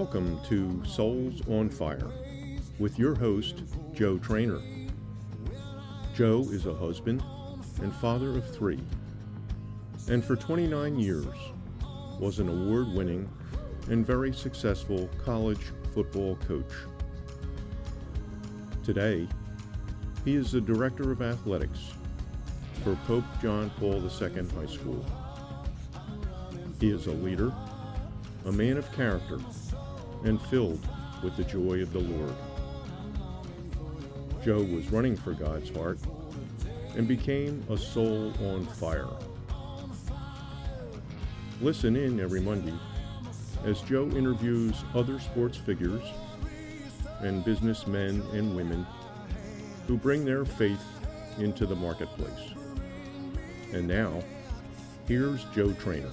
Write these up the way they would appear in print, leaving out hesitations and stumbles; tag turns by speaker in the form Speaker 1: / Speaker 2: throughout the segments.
Speaker 1: Welcome to Souls on Fire with your host, Joe Trainer. Joe is a husband and father of 3, and for 29 years was an award-winning and very successful college football coach. Today, he is the Director of Athletics for Pope John Paul II High School. He is a leader, a man of character, and filled with the joy of the Lord. Joe was running for God's heart and became a soul on fire. Listen in every Monday as Joe interviews other sports figures and businessmen and women who bring their faith into the marketplace. And now, here's Joe Trainer.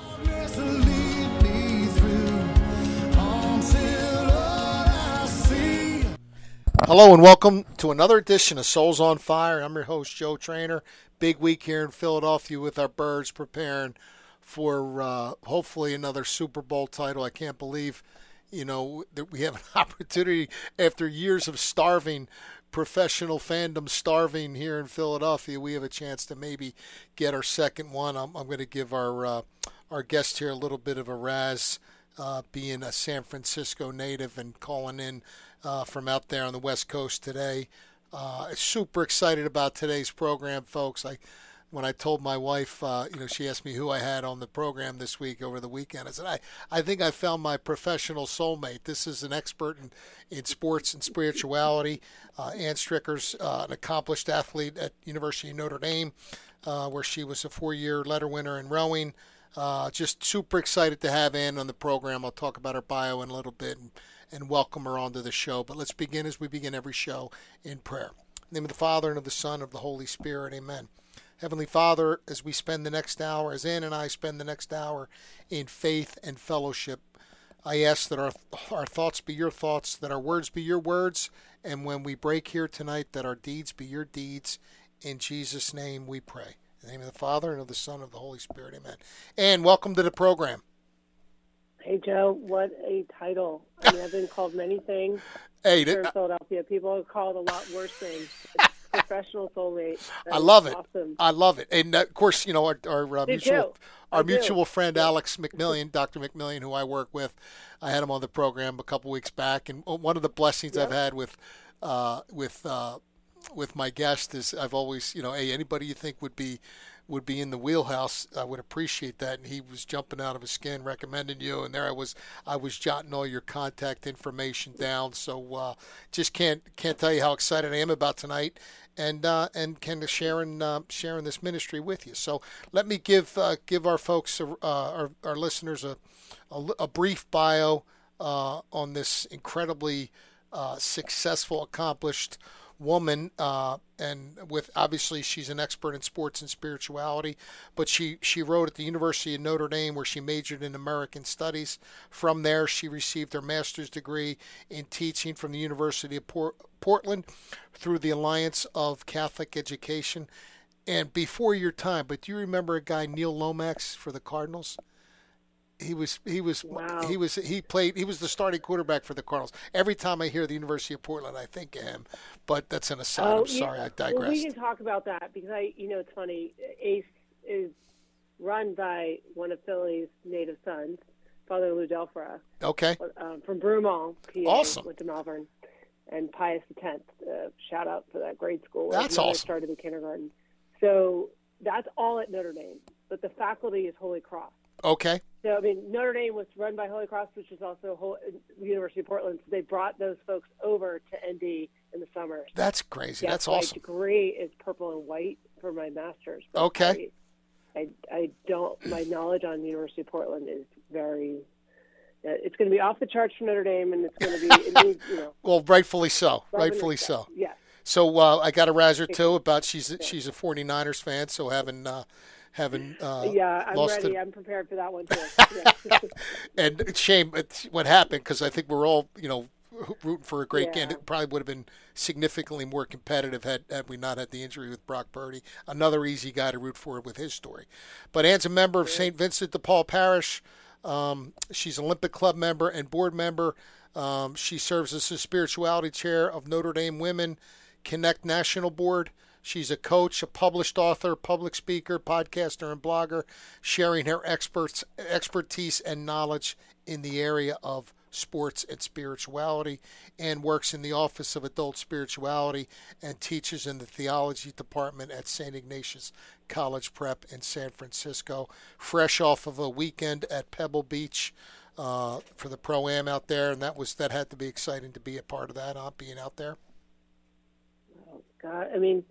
Speaker 2: Hello and welcome to another edition of Souls on Fire. I'm your host, Joe Trainer. Big week here in Philadelphia with our Birds preparing for hopefully another Super Bowl title. I can't believe, that we have an opportunity after years of starving, professional fandom starving here in Philadelphia. We have a chance to maybe get our second one. I'm going to give our guest here a little bit of a razz, being a San Francisco native and calling in from out there on the West Coast today. Super excited about today's program, folks. When I told my wife, she asked me who I had on the program this week over the weekend. I said, I think I found my professional soulmate. This is an expert in sports and spirituality. Ann Stricker's an accomplished athlete at University of Notre Dame, where she was a 4-year letter winner in rowing. Just super excited to have Ann on the program. I'll talk about her bio in a little bit and welcome her onto the show. But let's begin as we begin every show in prayer. In the name of the Father, and of the Son, and of the Holy Spirit. Amen. Heavenly Father, as we spend the next hour, as Ann and I spend the next hour in faith and fellowship, I ask that our thoughts be your thoughts, that our words be your words, and when we break here tonight, that our deeds be your deeds. In Jesus' name we pray. In the name of the Father, and of the Son, and of the Holy Spirit. Amen. Ann, welcome to the program.
Speaker 3: Hey, Joe, what a title. I've been called many things
Speaker 2: here
Speaker 3: in Philadelphia. People have called a lot worse things. Professional soulmate.
Speaker 2: I love it.
Speaker 3: Awesome.
Speaker 2: I love it. And, of course, our mutual friend, Alex McMillian, Dr. McMillian, who I work with, I had him on the program a couple weeks back. And one of the blessings I've had with my guest is I've always, anybody you think would be in the wheelhouse, I would appreciate that. And he was jumping out of his skin recommending you, and there I was jotting all your contact information down. So just can't tell you how excited I am about tonight and kind of sharing this ministry with you. So let me give our folks, our listeners, a brief bio on this incredibly successful, accomplished woman, and with obviously she's an expert in sports and spirituality, but she wrote at the University of Notre Dame, where she majored in American Studies. From there, she received her master's degree in teaching from the University of Portland through the Alliance of Catholic Education. And before your time, but do you remember a guy, Neil Lomax, for the Cardinals? He was
Speaker 3: Wow.
Speaker 2: he was the starting quarterback for the Cardinals. Every time I hear the University of Portland, I think of him. But that's an aside. I'm sorry, I digressed.
Speaker 3: Well, we can talk about that because it's funny. ACE is run by one of Philly's native sons, Father Lou Delfra.
Speaker 2: Okay.
Speaker 3: From Broomall, PA.
Speaker 2: Awesome.
Speaker 3: Went to Malvern, and Pius X. Shout out for that grade school.
Speaker 2: That's awesome.
Speaker 3: Started in kindergarten. So that's all at Notre Dame, but the faculty is Holy Cross.
Speaker 2: Okay.
Speaker 3: So, Notre Dame was run by Holy Cross, which is also the University of Portland. So they brought those folks over to ND in the summers.
Speaker 2: That's crazy.
Speaker 3: Yes,
Speaker 2: that's awesome.
Speaker 3: My degree is purple and white for my master's.
Speaker 2: Okay.
Speaker 3: I don't, my knowledge on the University of Portland is very, it's going to be off the charts for Notre Dame, and it's going to be,
Speaker 2: Well, rightfully so. Rightfully so.
Speaker 3: Yes.
Speaker 2: So I got a razor too about she's a 49ers fan, so having
Speaker 3: I'm
Speaker 2: lost
Speaker 3: ready. I'm prepared for that one too. Yeah.
Speaker 2: And it's shame what happened, because I think we're all rooting for a great game. It probably would have been significantly more competitive had we not had the injury with Brock Purdy. Another easy guy to root for with his story. But Ann's a member of St. Vincent de Paul Parish, She's an Olympic Club member and board member. She serves as the spirituality chair of Notre Dame Women Connect National Board. She's a coach, a published author, public speaker, podcaster, and blogger, sharing her expertise and knowledge in the area of sports and spirituality, and works in the Office of Adult Spirituality and teaches in the theology department at St. Ignatius College Prep in San Francisco. Fresh off of a weekend at Pebble Beach for the Pro-Am out there, and that had to be exciting to be a part of that, being out there.
Speaker 3: Oh, God. I mean,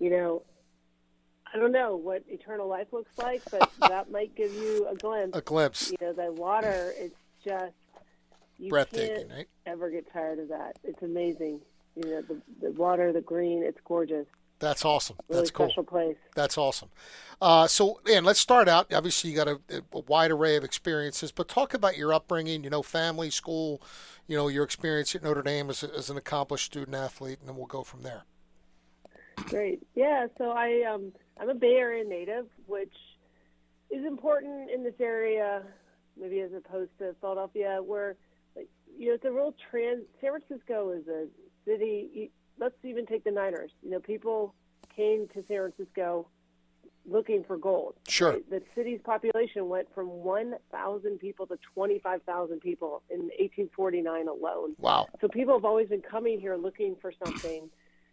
Speaker 3: I don't know what eternal life looks like, but that might give you a glimpse.
Speaker 2: A glimpse.
Speaker 3: The water, it's just, you
Speaker 2: breathtaking,
Speaker 3: can't
Speaker 2: right?
Speaker 3: ever get tired of that. It's amazing. The water, the green, it's gorgeous.
Speaker 2: That's awesome.
Speaker 3: Really
Speaker 2: That's cool.
Speaker 3: Special place.
Speaker 2: That's awesome. So, Ann, let's start out. Obviously, you got a wide array of experiences, but talk about your upbringing, family, school, your experience at Notre Dame as an accomplished student athlete, and then we'll go from there.
Speaker 3: Great. Yeah, so I'm a Bay Area native, which is important in this area, maybe as opposed to Philadelphia, where it's a real San Francisco is a city. Let's even take the Niners. People came to San Francisco looking for gold.
Speaker 2: Sure.
Speaker 3: Right? The city's population went from 1,000 people to 25,000 people in 1849 alone.
Speaker 2: Wow.
Speaker 3: So people have always been coming here looking for something.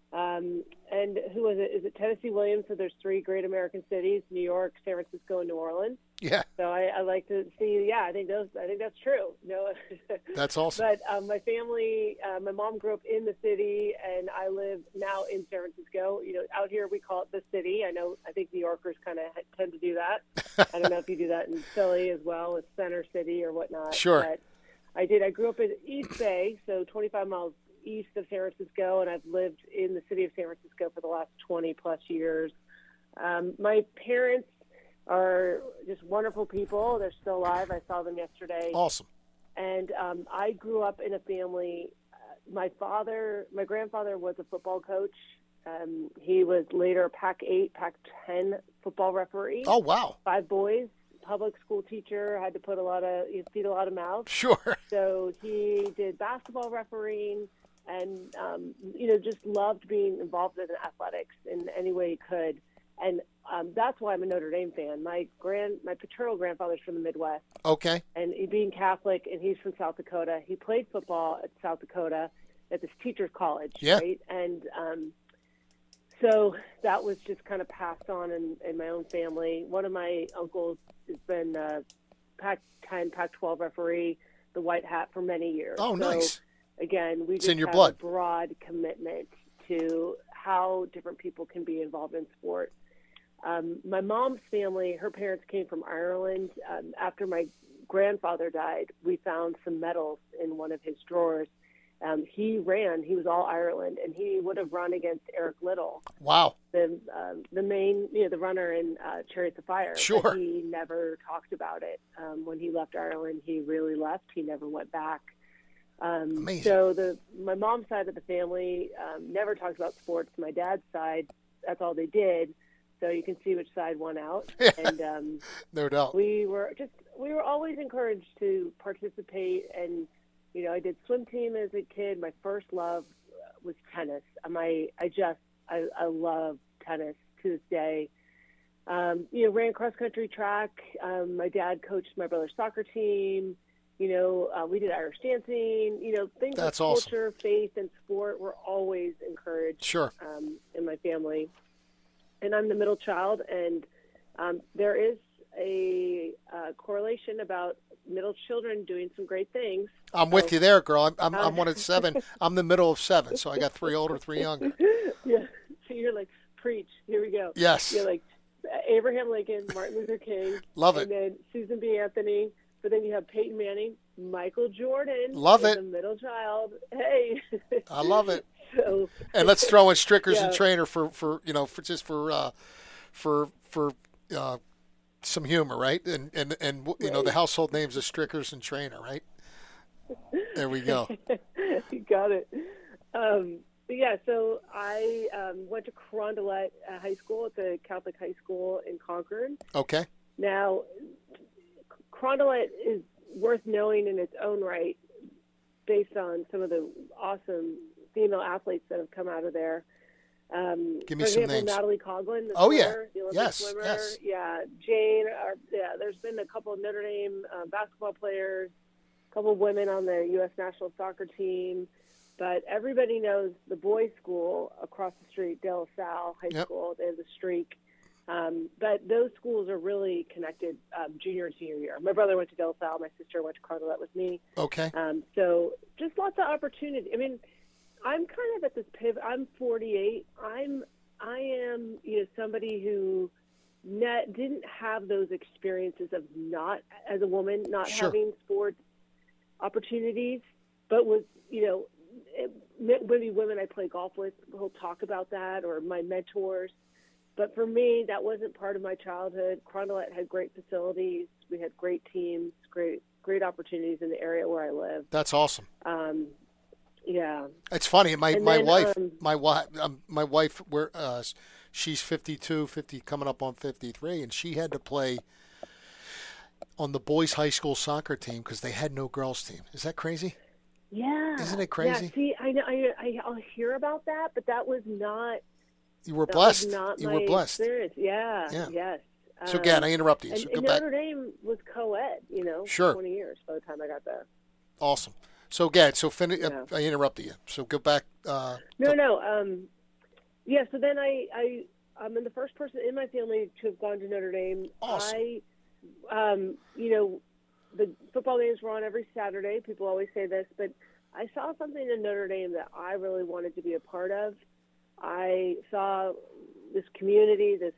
Speaker 3: And who is it? Is it Tennessee Williams? So there's 3 great American cities: New York, San Francisco, and New Orleans.
Speaker 2: Yeah.
Speaker 3: So I like to see. Yeah, I think that's true.
Speaker 2: That's awesome.
Speaker 3: But my family, my mom grew up in the city, and I live now in San Francisco. Out here we call it the city. I think New Yorkers kind of tend to do that. I don't know if you do that in Philly as well, with Center City or whatnot.
Speaker 2: Sure.
Speaker 3: But I did. I grew up in East Bay, so 25 miles east of San Francisco, and I've lived in the city of San Francisco for the last 20 plus years. My parents are just wonderful people. They're still alive. I saw them yesterday.
Speaker 2: Awesome.
Speaker 3: And I grew up in a family. My grandfather was a football coach. He was later a Pac-8, Pac-10 football referee.
Speaker 2: Oh, wow.
Speaker 3: 5 boys. Public school teacher, had to feed a lot of mouths.
Speaker 2: Sure.
Speaker 3: So he did basketball refereeing, and just loved being involved in athletics in any way he could. And that's why I'm a Notre Dame fan. My paternal grandfather's from the Midwest.
Speaker 2: Okay.
Speaker 3: And he being Catholic, and he's from South Dakota. He played football at South Dakota at this teacher's college,
Speaker 2: yeah.
Speaker 3: Right? And so that was just kind of passed on in my own family. One of my uncles has been Pac-10, Pac-12 referee, the white hat, for many years.
Speaker 2: Oh, nice.
Speaker 3: Again, we just
Speaker 2: in your
Speaker 3: have
Speaker 2: blood.
Speaker 3: a broad commitment to how different people can be involved in sport. My mom's family, her parents came from Ireland. After my grandfather died, we found some medals in one of his drawers. He was all Ireland, and he would have run against Eric Liddell.
Speaker 2: Wow.
Speaker 3: The main, the runner in Chariots of Fire.
Speaker 2: Sure.
Speaker 3: But he never talked about it. When he left Ireland, he really left. He never went back.
Speaker 2: Amazing.
Speaker 3: So my mom's side of the family never talked about sports. My dad's side, that's all they did. So you can see which side won out. And
Speaker 2: no doubt.
Speaker 3: We were always encouraged to participate. And I did swim team as a kid. My first love was tennis. I love tennis to this day. Ran cross country track. My dad coached my brother's soccer team. We did Irish dancing. Things
Speaker 2: That's
Speaker 3: like
Speaker 2: awesome.
Speaker 3: culture, faith, and sport were always encouraged.
Speaker 2: Sure.
Speaker 3: In my family. And I'm the middle child, and there is a correlation about middle children doing some great things.
Speaker 2: I'm with you there, girl. I'm one of 7. I'm the middle of 7, so I got 3 older, 3 younger.
Speaker 3: Yeah. So you're like, preach. Here we go.
Speaker 2: Yes.
Speaker 3: You're like Abraham Lincoln, Martin Luther King.
Speaker 2: Love it.
Speaker 3: And then Susan B. Anthony. But then you have Peyton Manning, Michael Jordan.
Speaker 2: Love it.
Speaker 3: The middle child. Hey.
Speaker 2: I love it.
Speaker 3: So,
Speaker 2: and let's throw in Strickers
Speaker 3: yeah.
Speaker 2: and Trainer for some humor, right? And
Speaker 3: right.
Speaker 2: The household names of Strickers and Trainer, right? There we go.
Speaker 3: You got it. Yeah, so I went to Carondelet High School at the Catholic High School in Concord.
Speaker 2: Okay.
Speaker 3: Now, Carondelet is worth knowing in its own right based on some of the awesome female athletes that have come out of there.
Speaker 2: Give me
Speaker 3: for
Speaker 2: some
Speaker 3: example,
Speaker 2: names.
Speaker 3: Natalie Coughlin, the
Speaker 2: Oh,
Speaker 3: swimmer, the
Speaker 2: yeah.
Speaker 3: Olympic
Speaker 2: Yes,
Speaker 3: swimmer.
Speaker 2: yes.
Speaker 3: Yeah, Jane. There's been a couple of Notre Dame basketball players, a couple of women on the U.S. national soccer team. But everybody knows the boys' school across the street, De La Salle High School. They have the Streak. But those schools are really connected junior and senior year. My brother went to De La Salle. My sister went to Carondelet with me.
Speaker 2: Okay.
Speaker 3: So just lots of opportunity. I mean, I'm kind of at this pivot. I'm 48. I am, somebody who didn't have those experiences of not, as a woman, not
Speaker 2: Sure.
Speaker 3: having sports opportunities, but was, maybe women I play golf with will talk about that, or my mentors. But for me, that wasn't part of my childhood. Carondelet had great facilities. We had great teams, great opportunities in the area where I live.
Speaker 2: That's awesome.
Speaker 3: Yeah.
Speaker 2: It's funny. My wife, she's 52, 50, coming up on 53, and she had to play on the boys' high school soccer team because they had no girls' team. Is that crazy?
Speaker 3: Yeah.
Speaker 2: Isn't it crazy?
Speaker 3: Yeah. See, I know. I'll hear about that, but that was not.
Speaker 2: You were blessed.
Speaker 3: You were blessed. Experience. Yeah. Yes.
Speaker 2: So again, I interrupted you. So go back.
Speaker 3: Notre Dame was co-ed,
Speaker 2: Sure.
Speaker 3: 20 years by the time I got there.
Speaker 2: Awesome. So again, I interrupted you. So go back.
Speaker 3: No. Yeah. So then I'm the first person in my family to have gone to Notre Dame.
Speaker 2: Awesome.
Speaker 3: The football games were on every Saturday. People always say this, but I saw something in Notre Dame that I really wanted to be a part of. I saw this community, this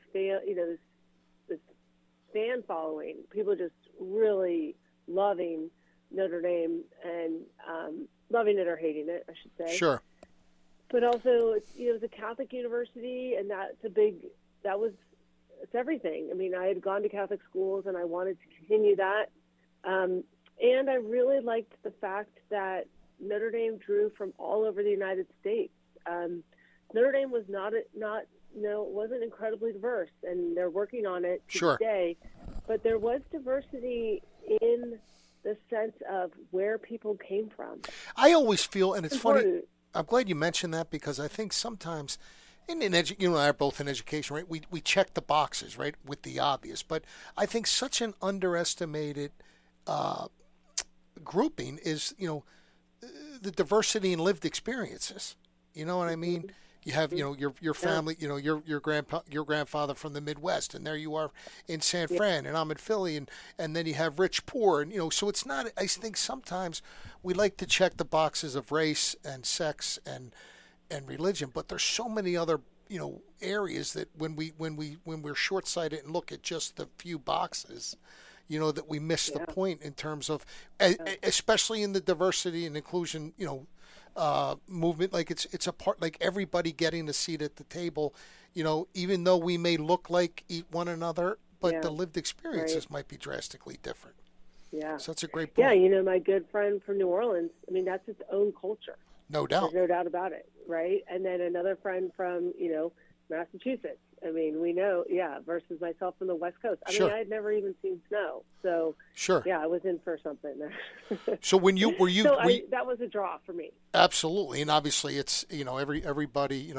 Speaker 3: fan following, people just really loving Notre Dame and loving it or hating it, I should say.
Speaker 2: Sure.
Speaker 3: But also, it's a Catholic university, and it's everything. I mean, I had gone to Catholic schools, and I wanted to continue that. And I really liked the fact that Notre Dame drew from all over the United States. Notre Dame was wasn't incredibly diverse, and they're working on it today. But there was diversity in the sense of where people came from.
Speaker 2: I always feel, and it's funny, I'm glad you mentioned that, because I think sometimes, you and I are both in education, right? We check the boxes, right, with the obvious. But I think such an underestimated grouping is, the diversity in lived experiences. You know what I mean? You have, your family, your grandfather from the Midwest, and there you are in San Fran, and I'm in Philly, and then you have rich, poor, and so it's not. I think sometimes we like to check the boxes of race and sex and religion, but there's so many other areas that when we're short-sighted and look at just the few boxes, that we miss the point in terms of, especially in the diversity and inclusion, movement. Like it's a part, like everybody getting a seat at the table, even though we may look like one another, but the lived experiences might be drastically different.
Speaker 3: Yeah.
Speaker 2: So that's a great point.
Speaker 3: Yeah. My good friend from New Orleans, I mean, that's its own culture.
Speaker 2: No doubt.
Speaker 3: There's no doubt about it. Right. And then another friend from, Massachusetts. I mean, we know, versus myself from the West Coast. I mean, I had never even seen snow. So, I was in for something there.
Speaker 2: So when
Speaker 3: that was a draw for me.
Speaker 2: Absolutely. And obviously it's, everybody,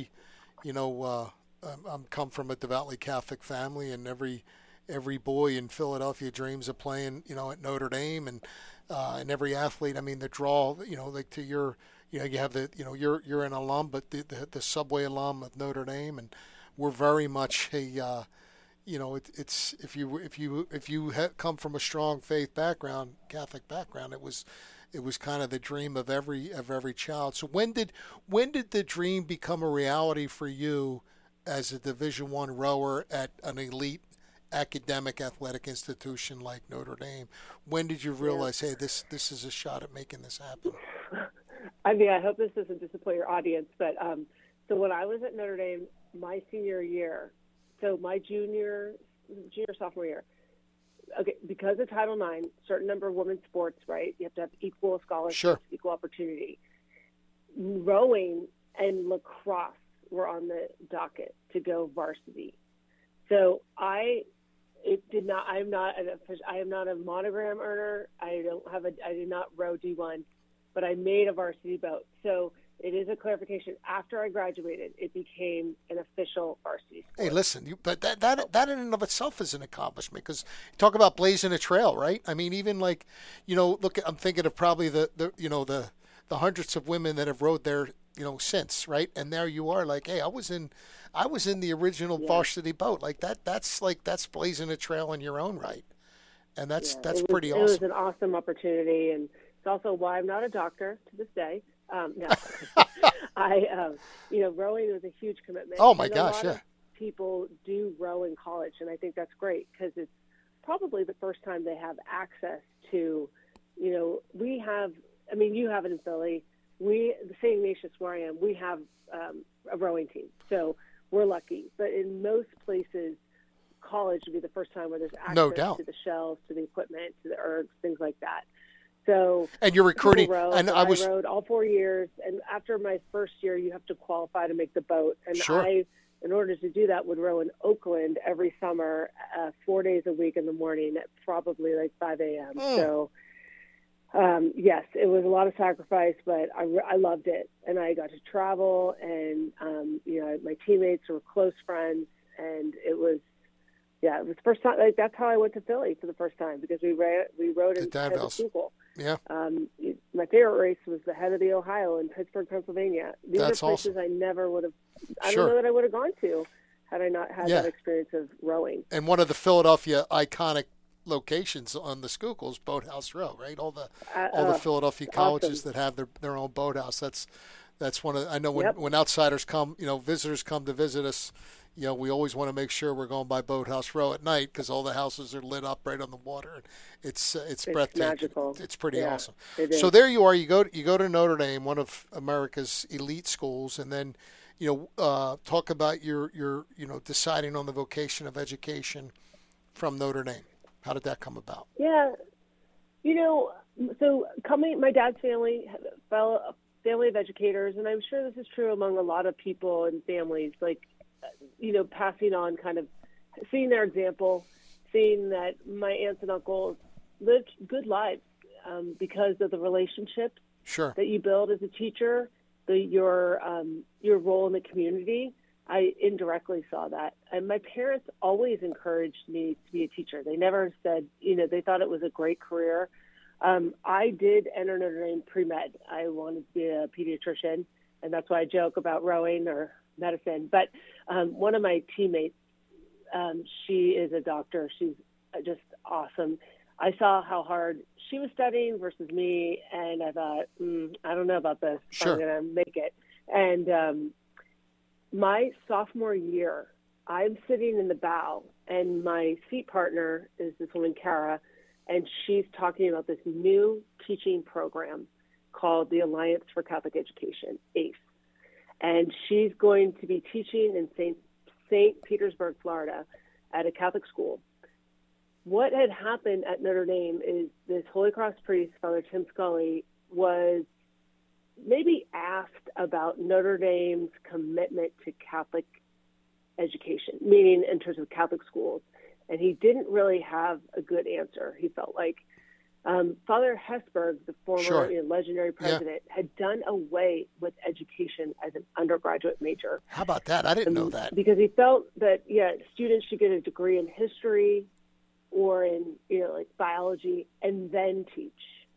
Speaker 2: I'm come from a devoutly Catholic family, and every boy in Philadelphia dreams of playing, at Notre Dame, and every athlete, I mean, the draw, like to your, you have the, you're an alum, but the Subway alum of Notre Dame, and we're very much a, it's if you come from a strong faith background, Catholic background, it was kind of the dream of every child. So when did the dream become a reality for you as a Division I rower at an elite academic athletic institution like Notre Dame? When did you realize, hey, this is a shot at making this happen?
Speaker 3: I mean, I hope this doesn't disappoint your audience, but so when I was at Notre Dame, my senior year, so my junior, sophomore year, okay, because of Title IX, certain number of women's sports, right? You have to have equal scholarships, equal opportunity. Rowing and lacrosse were on the docket to go varsity. So I It did not. I am not a monogram earner. I did not row D1, but I made a varsity boat. So it is a clarification. After I graduated, it became an official varsity sport.
Speaker 2: Hey, listen, but that in and of itself is an accomplishment, because you talk about blazing a trail, right? I mean, even like, look, I'm thinking of probably the hundreds of women that have rowed there, since, right? And there you are, like, hey, I was in the original varsity boat. Like that's blazing a trail in your own right, and that's pretty awesome.
Speaker 3: It was an awesome opportunity, and it's also why I'm not a doctor to this day. No, rowing was a huge commitment.
Speaker 2: Oh my gosh, yeah.
Speaker 3: People do row in college, and I think that's great, because it's probably the first time they have access to, we have. I mean, you have it in Philly. The St. Ignatius, where I am, we have a rowing team, so we're lucky. But in most places, college would be the first time where there's access to the shells, to the equipment, to the ergs, things like that. So,
Speaker 2: and you're recruiting,
Speaker 3: and I rowed all 4 years. And after my first year, you have to qualify to make the boat. And
Speaker 2: sure.
Speaker 3: I, in order to do that, would row in Oakland every summer, 4 days a week in the morning at probably like 5 a.m. So, yes, it was a lot of sacrifice, but I loved it. And I got to travel, and my teammates were close friends, and it was the first time. Like, that's how I went to Philly for the first time, because we rode in the Schuylkill.
Speaker 2: Yeah.
Speaker 3: My favorite race was the head of the Ohio in Pittsburgh, Pennsylvania. These are places awesome. I never would have. I don't know that I would have gone to had I not had that experience of rowing.
Speaker 2: And one of the Philadelphia iconic locations on the Schuylkill's Boathouse Row, right? All the Philadelphia colleges that have their own boathouse. That's one of. I know when outsiders come, visitors come to visit us. We always want to make sure we're going by Boathouse Row at night, because all the houses are lit up right on the water. It's breathtaking.
Speaker 3: Magical.
Speaker 2: It's pretty awesome.
Speaker 3: It
Speaker 2: so there you are. You go to Notre Dame, one of America's elite schools, and then talk about your deciding on the vocation of education from Notre Dame. How did that come about?
Speaker 3: Yeah, so my dad's family, a family of educators, and I'm sure this is true among a lot of people and families, like, passing on, kind of seeing their example, seeing that my aunts and uncles lived good lives because of the relationships that you build as a teacher, your role in the community. I indirectly saw that. And my parents always encouraged me to be a teacher. They never said, they thought it was a great career. I did enter Notre Dame pre-med. I wanted to be a pediatrician, and that's why I joke about rowing or medicine. But one of my teammates, she is a doctor. She's just awesome. I saw how hard she was studying versus me, and I thought, I don't know about this.
Speaker 2: Sure.
Speaker 3: I'm going to make it. And my sophomore year, I'm sitting in the bow, and my seat partner is this woman, Kara, and she's talking about this new teaching program called the Alliance for Catholic Education, ACE. And she's going to be teaching in St. Petersburg, Florida, at a Catholic school. What had happened at Notre Dame is this Holy Cross priest, Father Tim Scully, was maybe asked about Notre Dame's commitment to Catholic education, meaning in terms of Catholic schools. And he didn't really have a good answer, he felt like. Father Hesburgh, the former legendary president, had done away with education as an undergraduate major.
Speaker 2: How about that? I didn't know that.
Speaker 3: Because he felt that, students should get a degree in history or in, biology and then teach,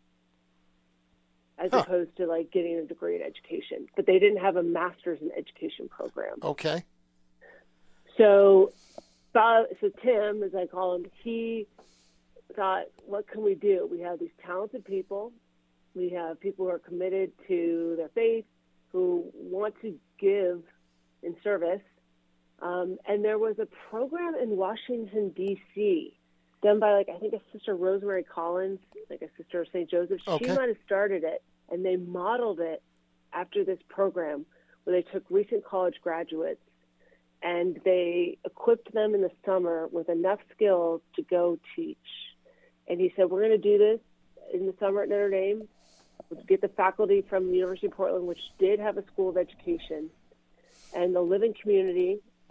Speaker 3: as opposed to, getting a degree in education. But they didn't have a master's in education program.
Speaker 2: Okay.
Speaker 3: So Tim, as I call him, he thought, what can we do? We have these talented people. We have people who are committed to their faith, who want to give in service. And there was a program in Washington, D.C., done by, I think a Sister Rosemary Collins, like a Sister of St. Joseph.
Speaker 2: Okay.
Speaker 3: She might have started it, and they modeled it after this program where they took recent college graduates and they equipped them in the summer with enough skills to go teach. And he said, we're going to do this in the summer at Notre Dame. We'll get the faculty from the University of Portland, which did have a school of education, and they'll live in community,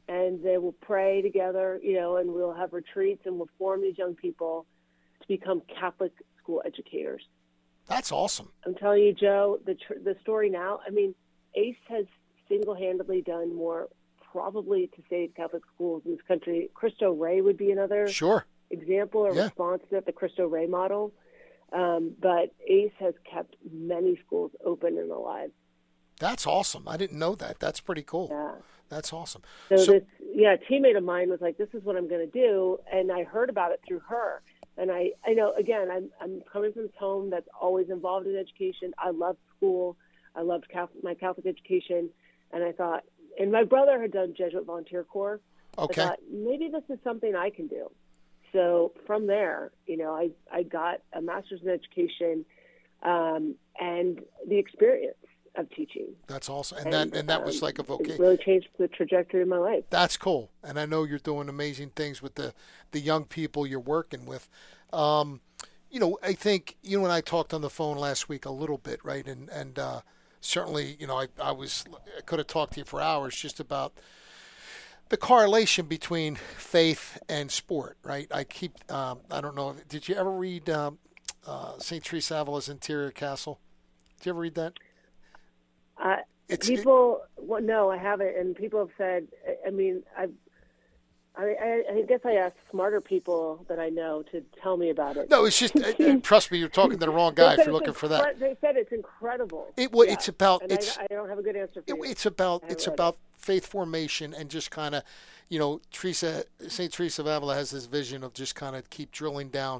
Speaker 3: and they will pray together, and we'll have retreats, and we'll form these young people to become Catholic school educators.
Speaker 2: That's awesome.
Speaker 3: I'm telling you, Joe, the story now, ACE has single-handedly done more probably to save Catholic schools in this country. Cristo Rey would be another example or response to the Cristo Rey model. But ACE has kept many schools open and alive.
Speaker 2: That's awesome. I didn't know that. That's pretty cool.
Speaker 3: Yeah.
Speaker 2: That's awesome.
Speaker 3: So a teammate of mine was like, this is what I'm going to do. And I heard about it through her. And I know, again, I'm coming from this home that's always involved in education. I loved school. I loved my Catholic education. And I thought, and my brother had done Jesuit Volunteer Corps.
Speaker 2: Okay.
Speaker 3: I thought, maybe this is something I can do. So from there, I got a master's in education and the experience of teaching.
Speaker 2: That's awesome. And that was like a vocation.
Speaker 3: It really changed the trajectory of my life.
Speaker 2: That's cool. And I know you're doing amazing things with the young people you're working with. I think you and I talked on the phone last week a little bit, right? And certainly, I could have talked to you for hours just about the correlation between faith and sport, right? I don't know, did you ever read St. Teresa of Avila's Interior Castle? Did you ever read that?
Speaker 3: No, I haven't. And people have said, I guess I asked smarter people that I know to tell me about it.
Speaker 2: No, it's just, trust me, you're talking to the wrong guy if you're looking for that.
Speaker 3: They said it's incredible.
Speaker 2: It's about,
Speaker 3: and I don't have a good answer for you.
Speaker 2: It's about faith formation and just kind of, St. Teresa of Avila has this vision of just kind of keep drilling down,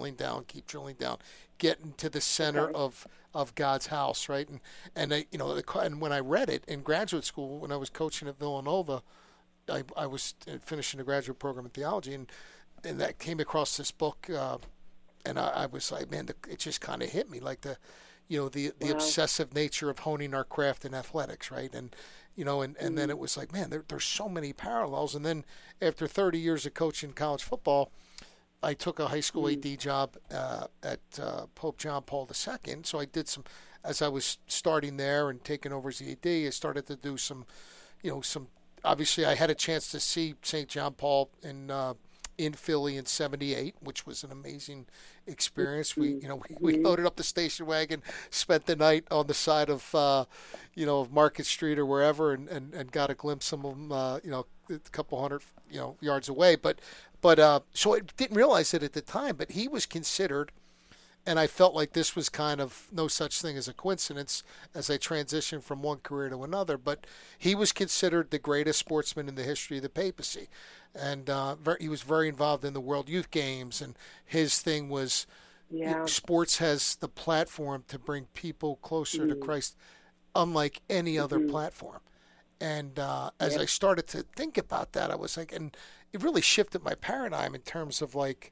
Speaker 2: getting to the center of God's house, right? And when I read it in graduate school, when I was coaching at Villanova, I was finishing a graduate program in theology, and that came across this book, and I was like, man, it just kind of hit me, like the obsessive nature of honing our craft in athletics, right? And then it was like, man, there's so many parallels. And then after 30 years of coaching college football, I took a high school AD job at Pope John Paul II. So I did as I was starting there and taking over as the AD, I started to do some. Obviously, I had a chance to see St. John Paul in Philly in '78, which was an amazing experience. We loaded up the station wagon, spent the night on the side of Market Street or wherever, and got a glimpse of them, a couple hundred yards away. But so I didn't realize it at the time. But he was considered. And I felt like this was kind of no such thing as a coincidence as I transitioned from one career to another. But he was considered the greatest sportsman in the history of the papacy. And he was very involved in the World Youth Games. And his thing was sports has the platform to bring people closer to Christ, unlike any other platform. And as I started to think about that, I was like, and it really shifted my paradigm in terms of like,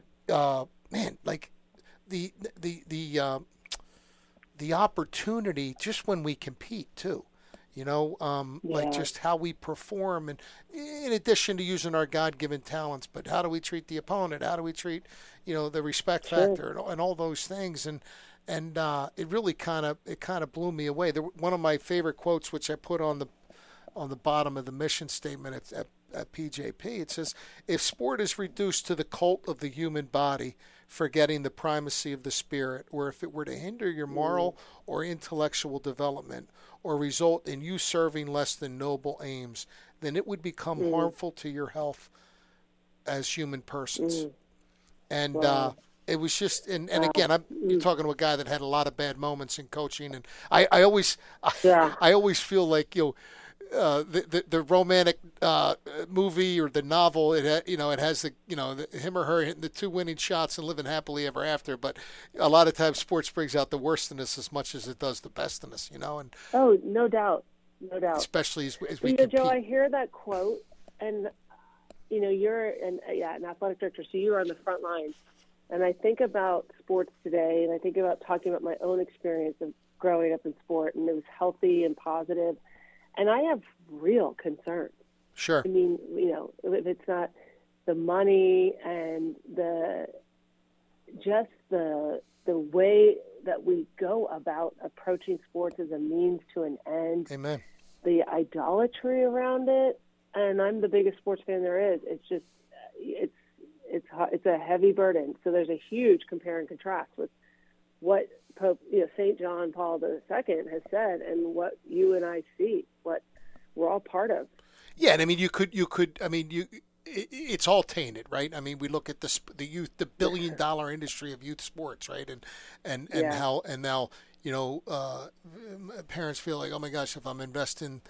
Speaker 2: the opportunity just when we compete too, like just how we perform, and in addition to using our God-given talents, but how do we treat the opponent? How do we treat, the respect factor and all those things? And it really kind of blew me away. One of my favorite quotes, which I put on the bottom of the mission statement at PJP, it says, if sport is reduced to the cult of the human body, forgetting the primacy of the spirit, or if it were to hinder your moral or intellectual development, or result in you serving less than noble aims, then it would become harmful to your health as human persons. And it was just, and again, you're talking to a guy that had a lot of bad moments in coaching, and I always feel like the romantic movie or the novel, it has him or her hitting the two winning shots and living happily ever after. But a lot of times sports brings out the worst in us as much as it does the best in us, And
Speaker 3: no doubt.
Speaker 2: Especially as we compete.
Speaker 3: Joe, I hear that quote, and you're an athletic director, so you're on the front lines. And I think about sports today, and I think about talking about my own experience of growing up in sport, and it was healthy and positive. And I have real concerns.
Speaker 2: Sure.
Speaker 3: I mean, if it's not the money and the way that we go about approaching sports as a means to an end.
Speaker 2: Amen.
Speaker 3: The idolatry around it. and I'm the biggest sports fan there is. It's just it's a heavy burden. So there's a huge compare and contrast with what Pope, St. John Paul II has said and what you and I see, what we're all part of.
Speaker 2: Yeah, and I mean, it's all tainted, right? I mean, we look at the youth, the $1 billion industry of youth sports, right? And how now parents feel like, oh my gosh, if I'm investing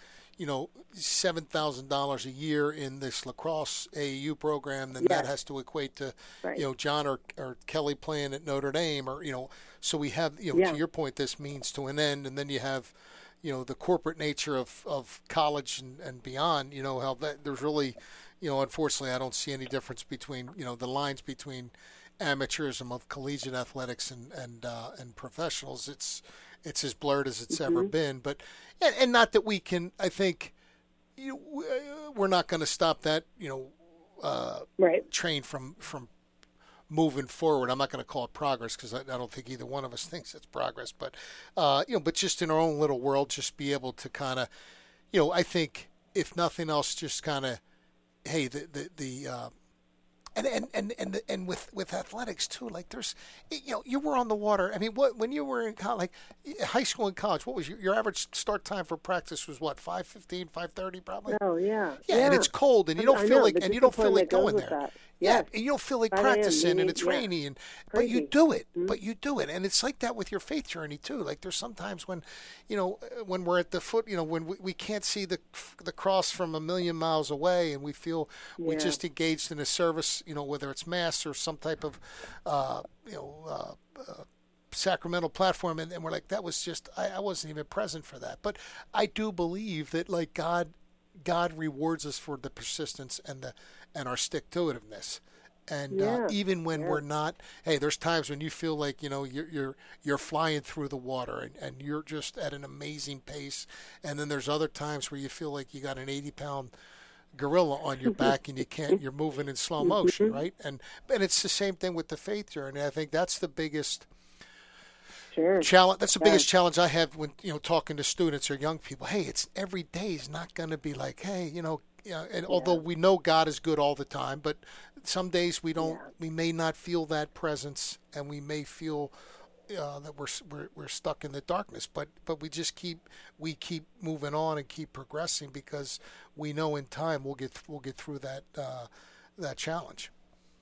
Speaker 2: $7,000 a year in this lacrosse AAU program, then that has to equate to John or Kelly playing at Notre Dame, or so we have to your point, this means to an end, and then you have the corporate nature of college and beyond. How that there's really unfortunately I don't see any difference between the lines between amateurism of collegiate athletics and professionals. It's as blurred as it's ever been, but and not that we can. I think we're not going to stop that train from moving forward. I'm not going to call it progress because I don't think either one of us thinks it's progress, but but just in our own little world, just be able to kind of I think if nothing else, just kind of hey and with athletics too, like there's, you were on the water. I mean, when you were in college, like high school and college, what was your average start time for practice was what, 5:15, 5:30 probably?
Speaker 3: Oh yeah.
Speaker 2: Yeah, and it's cold, and you don't feel like, and you don't feel like going there.
Speaker 3: Yes.
Speaker 2: Yeah, and you don't feel like practicing, and it's rainy, but you do it. But you do it, and it's like that with your faith journey too. Like there's sometimes when, when we're at the foot, when we can't see the cross from a million miles away, and we feel we just engaged in a service, whether it's mass or some type of, sacramental platform, and we're like, that was just I wasn't even present for that. But I do believe that like God rewards us for the persistence and our stick-to-itiveness. And even when we're not, hey, there's times when you feel like you're flying through the water and you're just at an amazing pace, and then there's other times where you feel like you got an 80-pound gorilla on your back and you're moving in slow motion, right? And it's the same thing with the faith journey. I think that's the biggest challenge. That's the biggest challenge I have when talking to students or young people. Hey, it's every day is not going to be like, hey, and although we know God is good all the time, but some days we don't. We may not feel that presence, and we may feel that we're stuck in the darkness. But we just keep moving on and keep progressing because we know in time we'll get through that challenge.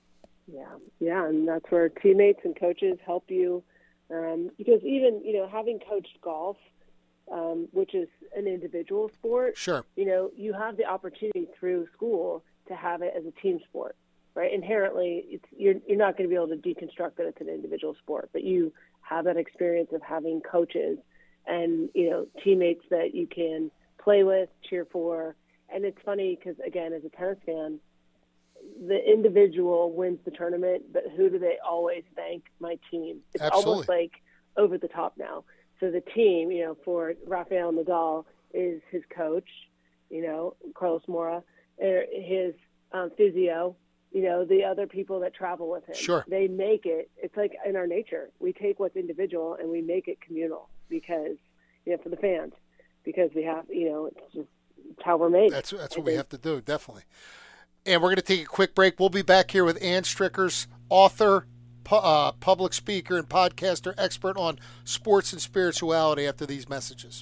Speaker 3: Yeah, and that's where teammates and coaches help you. Because even, having coached golf, which is an individual sport,
Speaker 2: sure,
Speaker 3: you have the opportunity through school to have it as a team sport, right? Inherently, you're not going to be able to deconstruct that it's an individual sport, but you have that experience of having coaches and, teammates that you can play with, cheer for. And it's funny because, again, as a tennis fan, the individual wins the tournament, but who do they always thank? My team. It's
Speaker 2: Absolutely.
Speaker 3: Almost like over the top now. So the team, for Rafael Nadal is his coach, Carlos Mora, his physio, the other people that travel with him.
Speaker 2: Sure.
Speaker 3: They make it. It's like in our nature. We take what's individual and we make it communal because, for the fans, because we have, it's how we're made.
Speaker 2: That's what we have to do, definitely. And we're going to take a quick break. We'll be back here with Ann Strickers, author, public speaker, and podcaster, expert on sports and spirituality after these messages.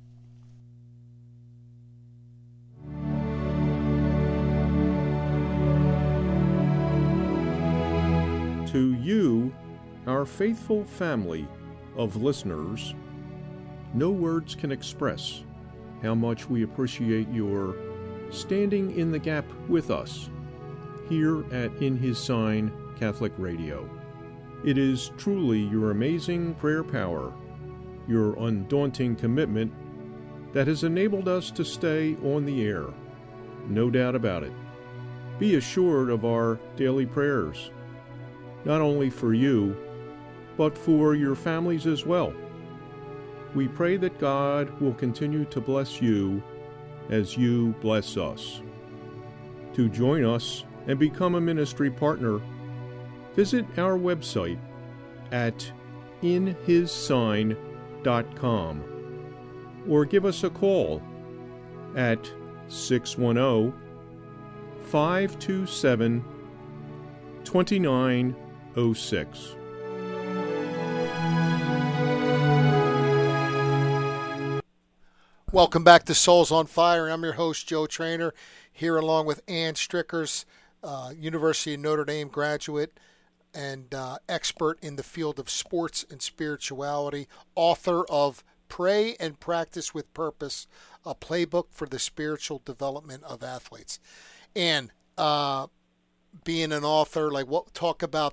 Speaker 1: To you, our faithful family of listeners, no words can express how much we appreciate your standing in the gap with us here at In His Sign Catholic Radio. It is truly your amazing prayer power, your undaunting commitment that has enabled us to stay on the air. No doubt about it. Be assured of our daily prayers, not only for you, but for your families as well. We pray that God will continue to bless you as you bless us. To join us and become a ministry partner, visit our website at inhissign.com or give us a call at 610-527-2906.
Speaker 2: Welcome back to Souls on Fire. I'm your host, Joe Trainer, here along with Ann Strickers, University of Notre Dame graduate and expert in the field of sports and spirituality, author of Pray and Practice with Purpose, a playbook for the spiritual development of athletes. And being an author, talk about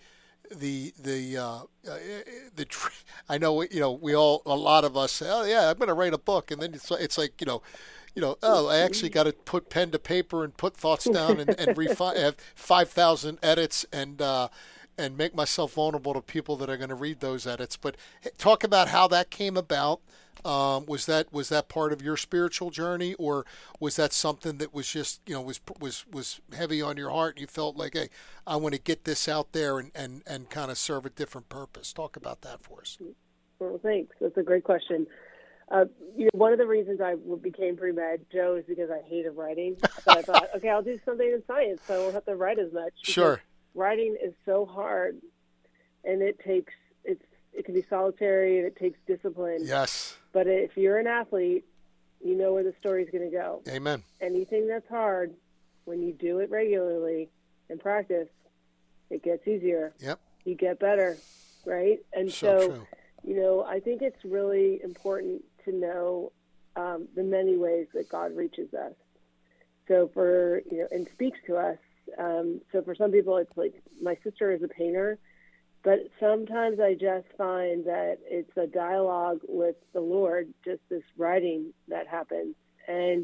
Speaker 2: I know, we all, a lot of us say, oh yeah, I'm going to write a book. And then it's like, I actually got to put pen to paper and put thoughts down and refine, have 5,000 edits and make myself vulnerable to people that are going to read those edits. But talk about how that came about. Was that part of your spiritual journey, or was that something that was just, was heavy on your heart and you felt like, hey, I want to get this out there and kind of serve a different purpose? Talk about that for us.
Speaker 3: Well, thanks. That's a great question. One of the reasons I became pre-med, Joe, is because I hated writing. So I thought, okay, I'll do something in science so I won't have to write as much.
Speaker 2: Sure.
Speaker 3: Writing is so hard, and it can be solitary, and it takes discipline.
Speaker 2: Yes.
Speaker 3: But if you're an athlete, you know where the story's going to go.
Speaker 2: Amen.
Speaker 3: Anything that's hard, when you do it regularly and practice, it gets easier.
Speaker 2: Yep.
Speaker 3: You get better, right? And
Speaker 2: so true.
Speaker 3: I think it's really important to know the many ways that God reaches us. So and speaks to us. So for some people, it's like my sister is a painter, but sometimes I just find that it's a dialogue with the Lord, just this writing that happens. And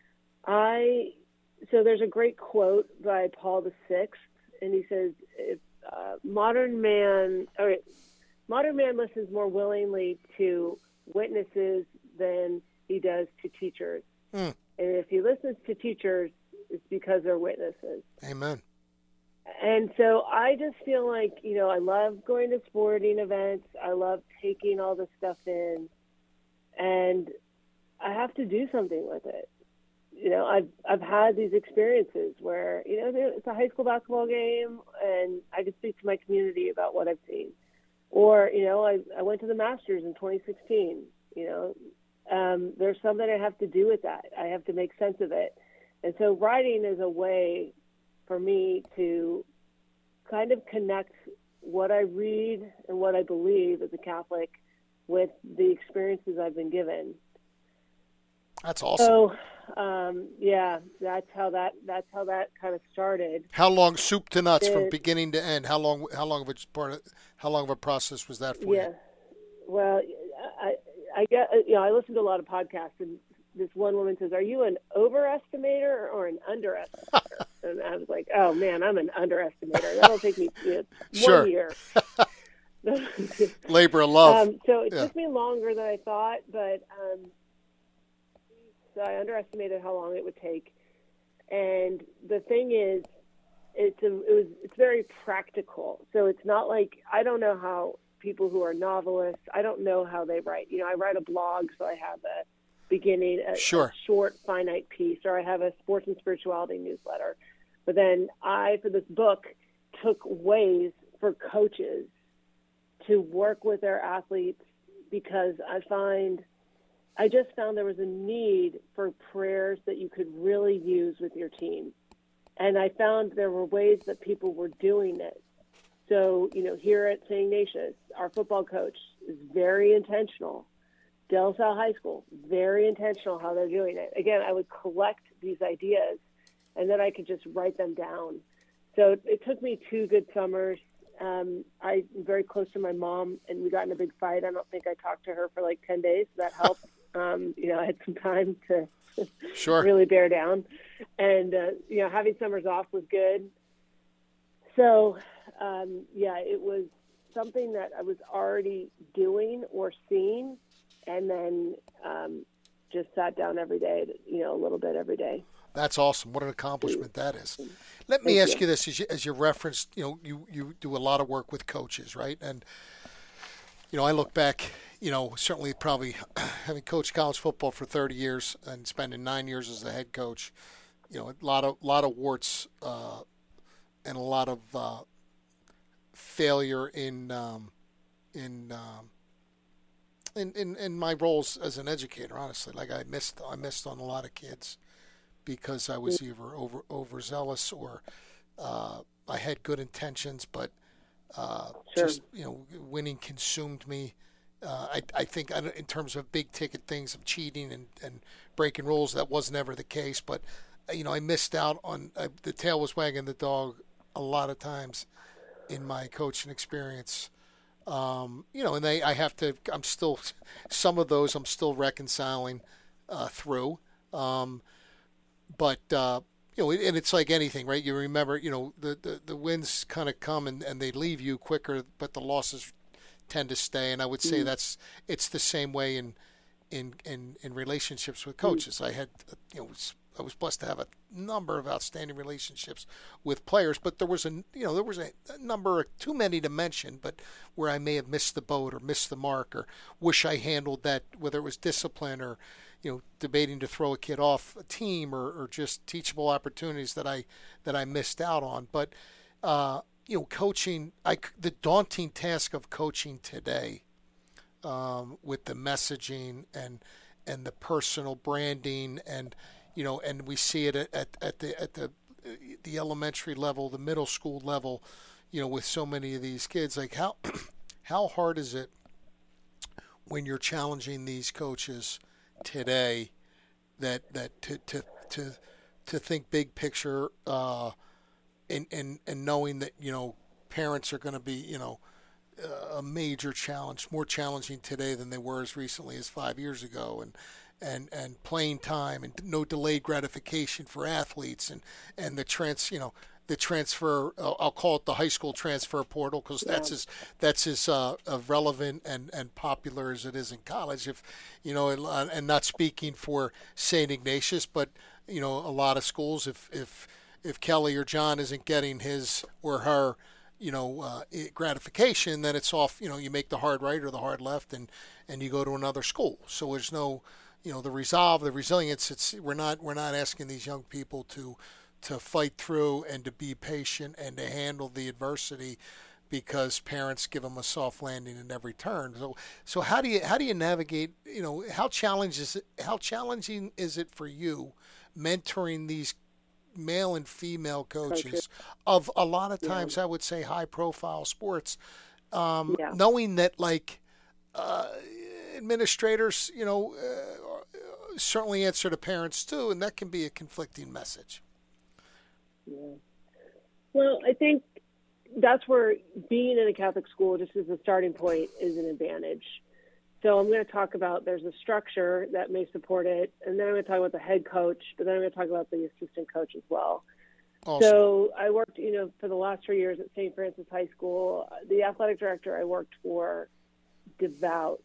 Speaker 3: so there's a great quote by Paul VI, and he says, if modern man listens more willingly to witnesses than he does to teachers. And if he listens to teachers, it's because they're witnesses.
Speaker 2: Amen.
Speaker 3: And so I just feel like, I love going to sporting events. I love taking all this stuff in, and I have to do something with it. I've had these experiences where, it's a high school basketball game and I can speak to my community about what I've seen. Or, I went to the Masters in 2016. There's something I have to do with that. I have to make sense of it. And so writing is a way for me to kind of connect what I read and what I believe as a Catholic with the experiences I've been given.
Speaker 2: That's awesome.
Speaker 3: So, that's how that kind of started.
Speaker 2: How long, soup to nuts, from beginning to end? How long of a process was that for you?
Speaker 3: Yeah. Well, I get, I listen to a lot of podcasts, and this one woman says, "Are you an overestimator or an underestimator?" And I was like, "Oh man, I'm an underestimator. That'll take me 1 year."
Speaker 2: Labor of love.
Speaker 3: So it took me longer than I thought, but so I underestimated how long it would take. And the thing is, it's very practical. So it's not like, I don't know how people who are novelists, I don't know how they write. I write a blog, so I have a beginning, a short, finite piece, or I have a sports and spirituality newsletter. But then for this book, took ways for coaches to work with their athletes, because I just found there was a need for prayers that you could really use with your team. And I found there were ways that people were doing it. So, here at St. Ignatius, our football coach is very intentional. Del Sal High School, very intentional how they're doing it. Again, I would collect these ideas, and then I could just write them down. So it took me 2 good summers. I'm very close to my mom, and we got in a big fight. I don't think I talked to her for like 10 days. So that helped. I had some time to really bear down. And, having summers off was good. So, it was something that I was already doing or seeing, and then just sat down every day, a little bit every day.
Speaker 2: That's awesome. What an accomplishment that is. Let me ask you this, as you referenced, you do a lot of work with coaches, right? And, I look back, certainly probably having coached college football for 30 years and spending 9 years as the head coach, a lot of warts and a lot of failure in my roles as an educator. Honestly, like I missed on a lot of kids because I was either overzealous or I had good intentions, but just winning consumed me. I think in terms of big ticket things of cheating and breaking rules, that was never the case. But I missed out on the tail was wagging the dog a lot of times in my coaching experience. And I'm still some of those I'm still reconciling through. But and it's like anything, right? You remember, the wins kind of come and they leave you quicker, but the losses tend to stay. And I would say it's the same way in relationships with coaches. I had, I was blessed to have a number of outstanding relationships with players, but there was a number, too many to mention, but where I may have missed the boat or missed the mark or wish I handled that, whether it was discipline or, debating to throw a kid off a team or just teachable opportunities that I missed out on. But, coaching, the daunting task of coaching today, with the messaging and the personal branding and we see it at the elementary level, the middle school level, with so many of these kids. Like how hard is it when you're challenging these coaches today that to think big picture and knowing that parents are going to be a major challenge, more challenging today than they were as recently as 5 years ago, and playing time and no delayed gratification for athletes and the transfer, I'll call it the high school transfer portal because that's as relevant and popular as it is in college. If and not speaking for St. Ignatius, but a lot of schools, if Kelly or John isn't getting his or her gratification, then it's off. You make the hard right or the hard left, and you go to another school. So there's no the resolve, the resilience. We're not asking these young people to fight through and to be patient and to handle the adversity because parents give them a soft landing in every turn. So how do you navigate? How challenging is it for you mentoring these male and female coaches of a lot of times I would say high profile sports, knowing that administrators certainly answer to parents too, and that can be a conflicting message.
Speaker 3: Yeah. Well, I think that's where being in a Catholic school, just as a starting point, is an advantage. So I'm going to talk about there's a structure that may support it, and then I'm going to talk about the head coach, but then I'm going to talk about the assistant coach as well.
Speaker 2: Awesome.
Speaker 3: So I worked, for the last 3 years at St. Francis High School. The athletic director I worked for, devout,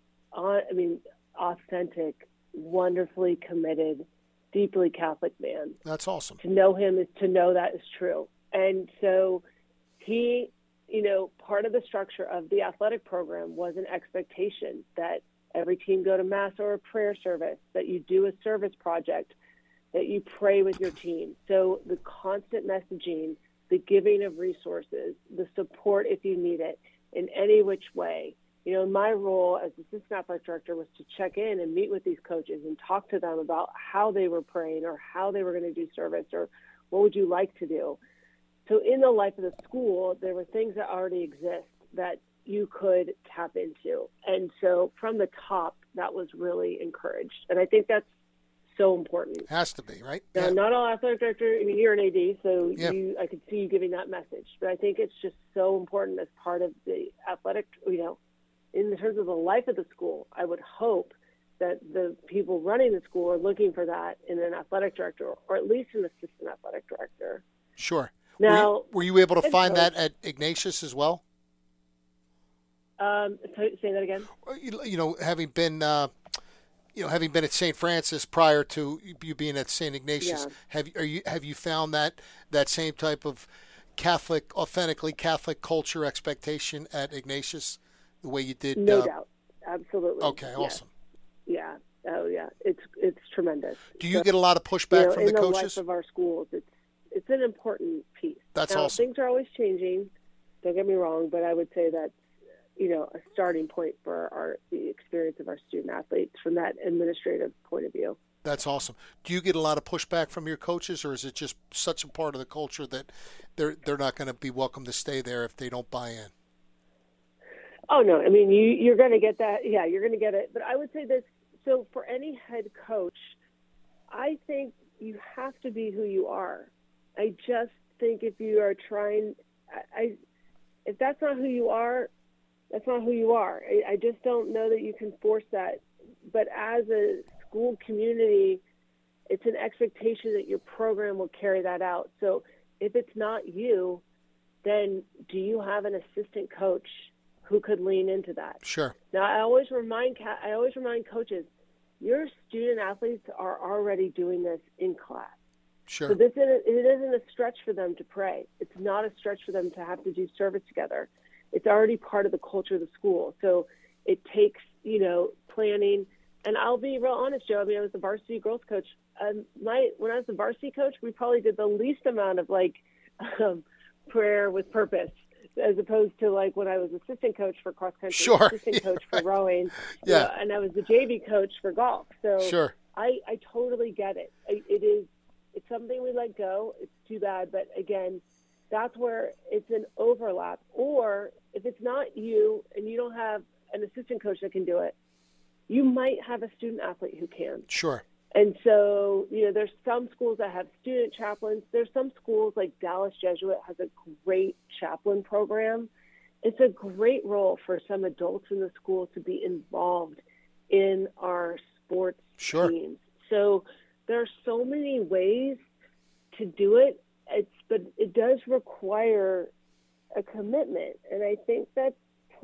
Speaker 3: authentic, wonderfully committed, deeply Catholic man.
Speaker 2: That's awesome.
Speaker 3: To know him is to know that is true. And so he, part of the structure of the athletic program was an expectation that every team go to mass or a prayer service, that you do a service project, that you pray with your team. So the constant messaging, the giving of resources, the support if you need it in any which way. My role as assistant athletic director was to check in and meet with these coaches and talk to them about how they were praying or how they were going to do service or what would you like to do. So in the life of the school, there were things that already exist that you could tap into. And so from the top, that was really encouraged. And I think that's so important.
Speaker 2: Has to be, right?
Speaker 3: Now, not all athletic directors, you're an AD, so I could see you giving that message. But I think it's just so important as part of the athletic, in terms of the life of the school. I would hope that the people running the school are looking for that in an athletic director or at least an assistant athletic director.
Speaker 2: Sure.
Speaker 3: Now,
Speaker 2: were you able to find that at Ignatius as well?
Speaker 3: Say that again.
Speaker 2: Having been at St. Francis prior to you being at St. Ignatius, have you found that same type of authentically Catholic culture expectation at Ignatius, the way you did?
Speaker 3: No doubt, absolutely.
Speaker 2: Okay, awesome.
Speaker 3: Yeah. Oh, yeah. It's tremendous.
Speaker 2: Do you get a lot of pushback from the coaches?
Speaker 3: In the life of our schools, it's an important piece.
Speaker 2: That's
Speaker 3: now,
Speaker 2: awesome.
Speaker 3: Things are always changing. Don't get me wrong, but I would say that's a starting point for the experience of our student athletes from that administrative point of view.
Speaker 2: That's awesome. Do you get a lot of pushback from your coaches, or is it just such a part of the culture that they're not going to be welcome to stay there if they don't buy in?
Speaker 3: Oh, no. I mean, you're going to get that. Yeah, you're going to get it. But I would say this. So for any head coach, I think you have to be who you are. I just think if you are trying, if that's not who you are, that's not who you are. I just don't know that you can force that. But as a school community, it's an expectation that your program will carry that out. So if it's not you, then do you have an assistant coach who could lean into that?
Speaker 2: Sure.
Speaker 3: Now, I always remind coaches, your student athletes are already doing this in class.
Speaker 2: Sure.
Speaker 3: So it isn't a stretch for them to pray. It's not a stretch for them to have to do service together. It's already part of the culture of the school. So it takes, planning. And I'll be real honest, Joe. I mean, I was the varsity girls coach. When I was the varsity coach, we probably did the least amount of prayer with purpose, as opposed to when I was assistant coach for cross country,
Speaker 2: sure.
Speaker 3: assistant coach for rowing,
Speaker 2: yeah,
Speaker 3: and I was the JV coach for golf. So
Speaker 2: sure.
Speaker 3: I totally get it. It's something we let go. It's too bad, but again, that's where it's an overlap. Or if it's not you and you don't have an assistant coach that can do it, you might have a student athlete who can.
Speaker 2: Sure.
Speaker 3: And so, there's some schools that have student chaplains. There's some schools like Dallas Jesuit has a great chaplain program. It's a great role for some adults in the school to be involved in our sports
Speaker 2: sure.
Speaker 3: teams. So there are so many ways to do it. But it does require a commitment. And I think that's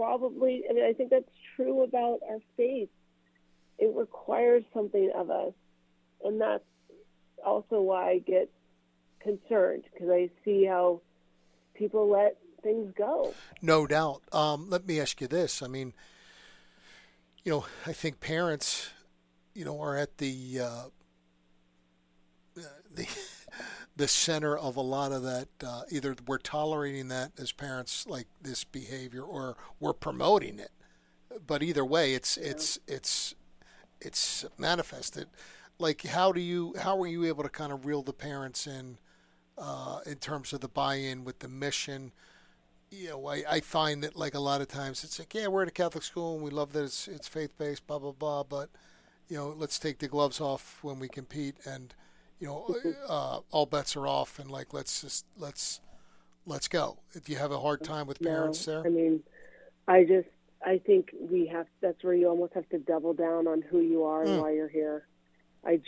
Speaker 3: I think that's true about our faith. It requires something of us. And that's also why I get concerned, because I see how people let things go.
Speaker 2: No doubt. Let me ask you this. I mean, I think parents, are at the center of a lot of that. Either we're tolerating that as parents, like this behavior, or we're promoting it. But either way, it's manifested. Like, how were you able to kind of reel the parents in terms of the buy-in with the mission? I find that a lot of times it's like, yeah, we're at a Catholic school and we love that it's faith-based, blah, blah, blah. But, let's take the gloves off when we compete and, all bets are off and let's go. Do you have a hard time with parents there?
Speaker 3: I mean, I think that's where you almost have to double down on who you are and why you're here. I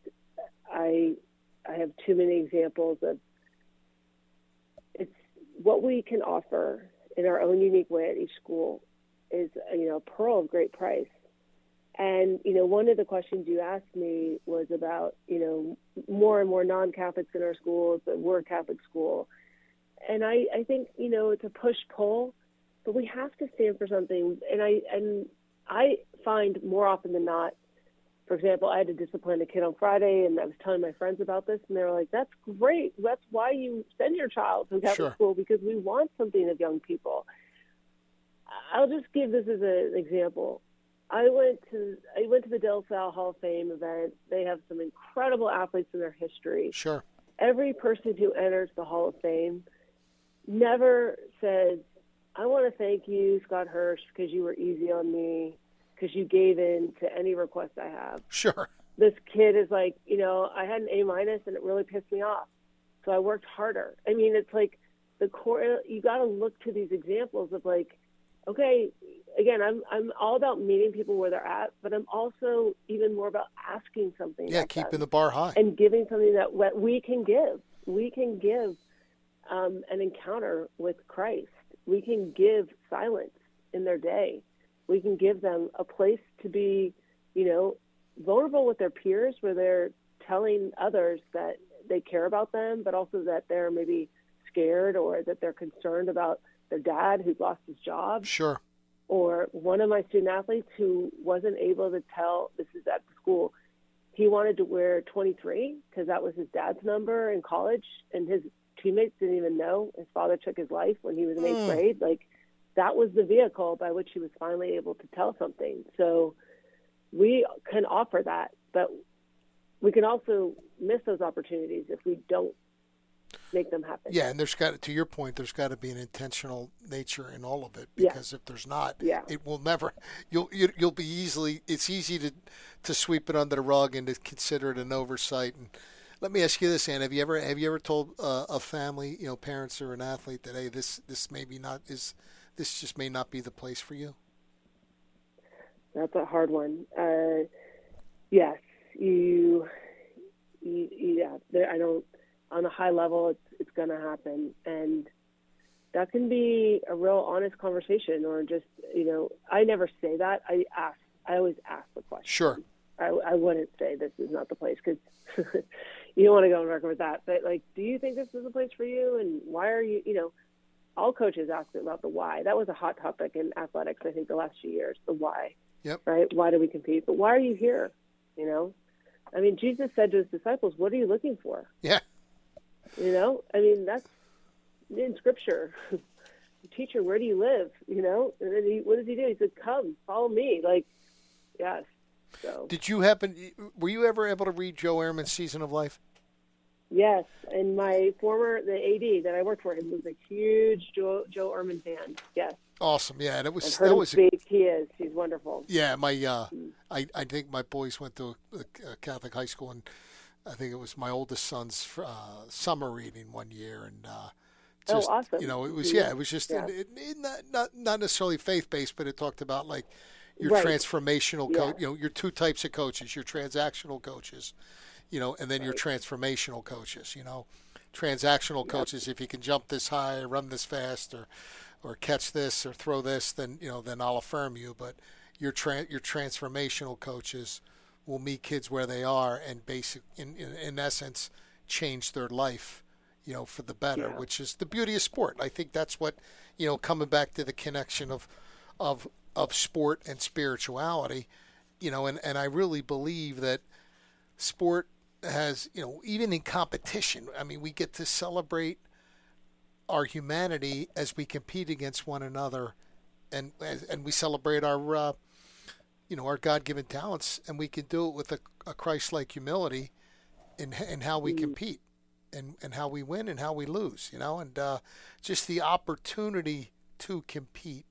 Speaker 3: have too many examples of it's what we can offer in our own unique way at each school is, a pearl of great price. And, one of the questions you asked me was about, more and more non-Catholics in our schools, but we're a Catholic school. And I think, it's a push-pull, but we have to stand for something. And I find more often than not, for example, I had to discipline a kid on Friday, and I was telling my friends about this, and they were like, that's great. That's why you send your child to Catholic
Speaker 2: sure.
Speaker 3: school, because we want something of young people. I'll just give this as an example. I went to the Del Salle Hall of Fame event. They have some incredible athletes in their history.
Speaker 2: Sure.
Speaker 3: Every person who enters the Hall of Fame never says, I want to thank you, Scott Hirsch, because you were easy on me, because you gave in to any request I have.
Speaker 2: Sure.
Speaker 3: This kid is like, I had an A- and it really pissed me off. So I worked harder. I mean, it's like the core, you got to look to these examples of okay, again, I'm all about meeting people where they're at, but I'm also even more about asking something.
Speaker 2: Yeah, keeping the bar high.
Speaker 3: And giving something that we can give. We can give an encounter with Christ. We can give silence in their day. We can give them a place to be, vulnerable with their peers, where they're telling others that they care about them, but also that they're maybe scared or that they're concerned about their dad who's lost his job.
Speaker 2: Sure.
Speaker 3: Or one of my student athletes who wasn't able to tell, this is at the school, he wanted to wear 23 because that was his dad's number in college, and his teammates didn't even know his father took his life when he was in 8th grade. Like, that was the vehicle by which he was finally able to tell something. So we can offer that, but we can also miss those opportunities if we don't make them happen.
Speaker 2: Yeah, and to your point, there's got to be an intentional nature in all of it, because if there's not, it will never. You'll be it's easy to sweep it under the rug and to consider it an oversight. And let me ask you this, Ann: have you ever told a family, parents or an athlete that, hey, this just may not be the place for you?
Speaker 3: That's a hard one. Yes, I don't. On a high level, it's going to happen, and that can be a real honest conversation, or just I never say that. I always ask the question.
Speaker 2: Sure.
Speaker 3: I wouldn't say this is not the place, because you don't want to go on record with that. But do you think this is the place for you, and why are you? All coaches ask about the why. That was a hot topic in athletics, I think, the last few years. The why.
Speaker 2: Yep.
Speaker 3: Right. Why do we compete? But why are you here? I mean, Jesus said to his disciples, "What are you looking for?"
Speaker 2: Yeah.
Speaker 3: That's in Scripture. Teacher, where do you live? And then what does he do? He said, "Come, follow me." Yes. So.
Speaker 2: Were you ever able to read Joe Ehrmann's Season of Life?
Speaker 3: Yes, and the AD that I worked for, he was a huge Joe Ehrmann fan. Yes.
Speaker 2: Awesome, yeah, and
Speaker 3: I've heard him speak. He's wonderful.
Speaker 2: Yeah, I think my boys went to a Catholic high school, and I think it was my oldest son's summer reading one year, and
Speaker 3: awesome!
Speaker 2: It was just not necessarily faith based, but it talked about your transformational coach. Your two types of coaches: your transactional coaches, and then your transformational coaches. Transactional coaches, if you can jump this high, run this fast, or catch this or throw this, then I'll affirm you. But your transformational coaches will meet kids where they are and in essence change their life, for the better, which is the beauty of sport. I think that's what, coming back to the connection of sport and spirituality, and I really believe that sport has, even in competition, I mean, we get to celebrate our humanity as we compete against one another, and we celebrate our our God-given talents, and we can do it with a Christ-like humility in how we compete and how we win and how we lose, and just the opportunity to compete,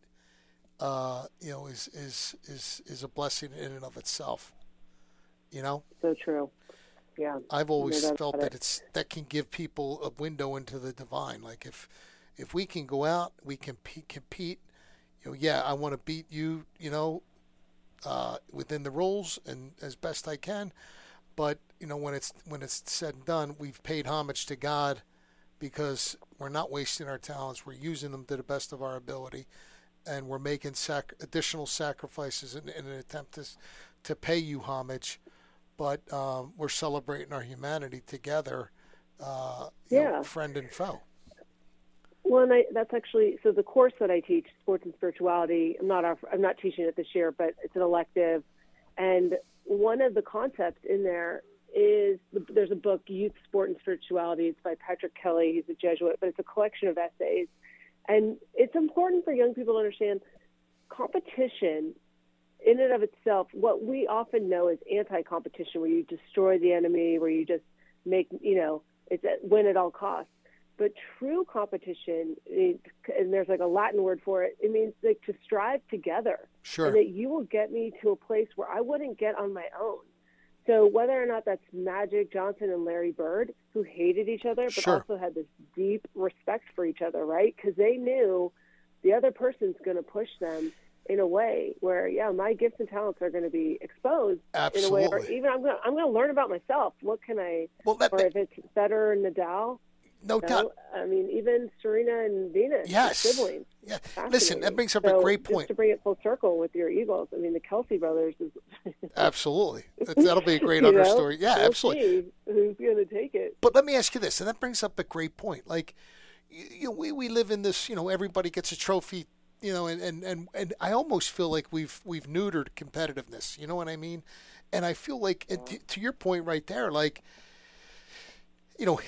Speaker 2: is a blessing in and of itself,
Speaker 3: So true. Yeah.
Speaker 2: I've always felt that can give people a window into the divine. Like if we can go out, we can compete. I want to beat you, within the rules and as best I can. But when it's said and done, we've paid homage to God, because we're not wasting our talents. We're using them to the best of our ability, and we're making additional sacrifices in an attempt to pay you homage. But we're celebrating our humanity together, friend and foe.
Speaker 3: Well, and that's actually, so the course that I teach, Sports and Spirituality, I'm not teaching it this year, but it's an elective. And one of the concepts in there is, there's a book, Youth, Sport, and Spirituality. It's by Patrick Kelly. He's a Jesuit, but it's a collection of essays. And it's important for young people to understand competition in and of itself. What we often know is anti-competition, where you destroy the enemy, where you just make, it's win at all costs. But true competition, and there's a Latin word for it, it means to strive together.
Speaker 2: Sure.
Speaker 3: And that you will get me to a place where I wouldn't get on my own. So whether or not that's Magic Johnson and Larry Bird, who hated each other, but also had this deep respect for each other, right? Because they knew the other person's going to push them in a way where, my gifts and talents are going to be exposed.
Speaker 2: Absolutely.
Speaker 3: In a way, or even I'm going to learn about myself. What can I? Or if it's Federer and Nadal.
Speaker 2: No doubt.
Speaker 3: I mean, even Serena and Venus, siblings.
Speaker 2: Yeah. Listen, that brings up a great point.
Speaker 3: Just to bring it full circle with your Eagles, I mean, the Kelsey brothers is
Speaker 2: absolutely. That'll be a great understory. Yeah,
Speaker 3: we'll
Speaker 2: absolutely.
Speaker 3: See who's going to take it?
Speaker 2: But let me ask you this, and that brings up a great point. We live in this. Everybody gets a trophy and I almost feel like we've neutered competitiveness. You know what I mean? And I feel like, and to your point right there, like, you know,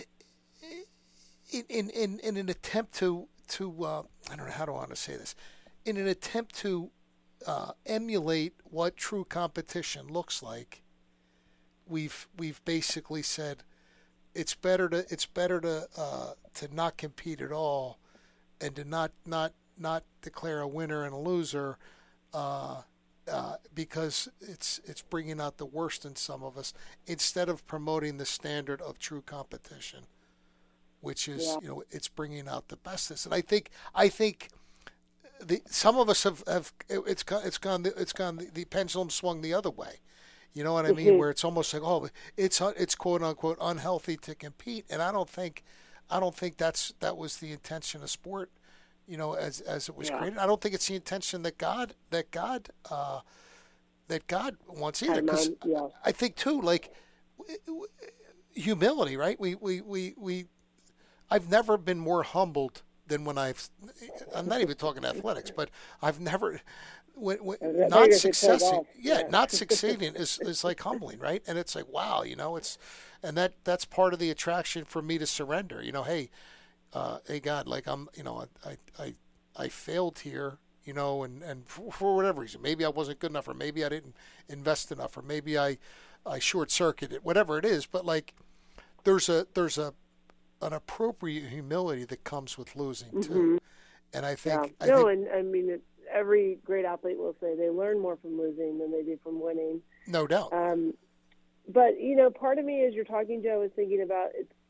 Speaker 2: in an attempt to I don't know how do I want to say this, in an attempt to emulate what true competition looks like, we've basically said it's better to not compete at all, and to not declare a winner and a loser, because it's bringing out the worst in some of us, instead of promoting the standard of true competition, which is it's bringing out the best in us. And I think some of us have the pendulum swung the other way. You know what I mean? Where it's almost like, it's quote unquote unhealthy to compete, and I don't think that was the intention of sport, as it was created. I don't think it's the intention that God wants either. Because I think too, like, humility, right? I've never been more humbled than when I'm not even talking athletics, but I've never. Not succeeding, not succeeding is like humbling, right? And it's like, wow, and that's part of the attraction for me to surrender. Hey God, like I failed here, and for whatever reason, maybe I wasn't good enough, or maybe I didn't invest enough, or maybe I short circuited, whatever it is. But like, there's an appropriate humility that comes with losing too, and I think
Speaker 3: every great athlete will say they learn more from losing than they do from winning.
Speaker 2: No doubt.
Speaker 3: But part of me, as you're talking, Joe, is thinking about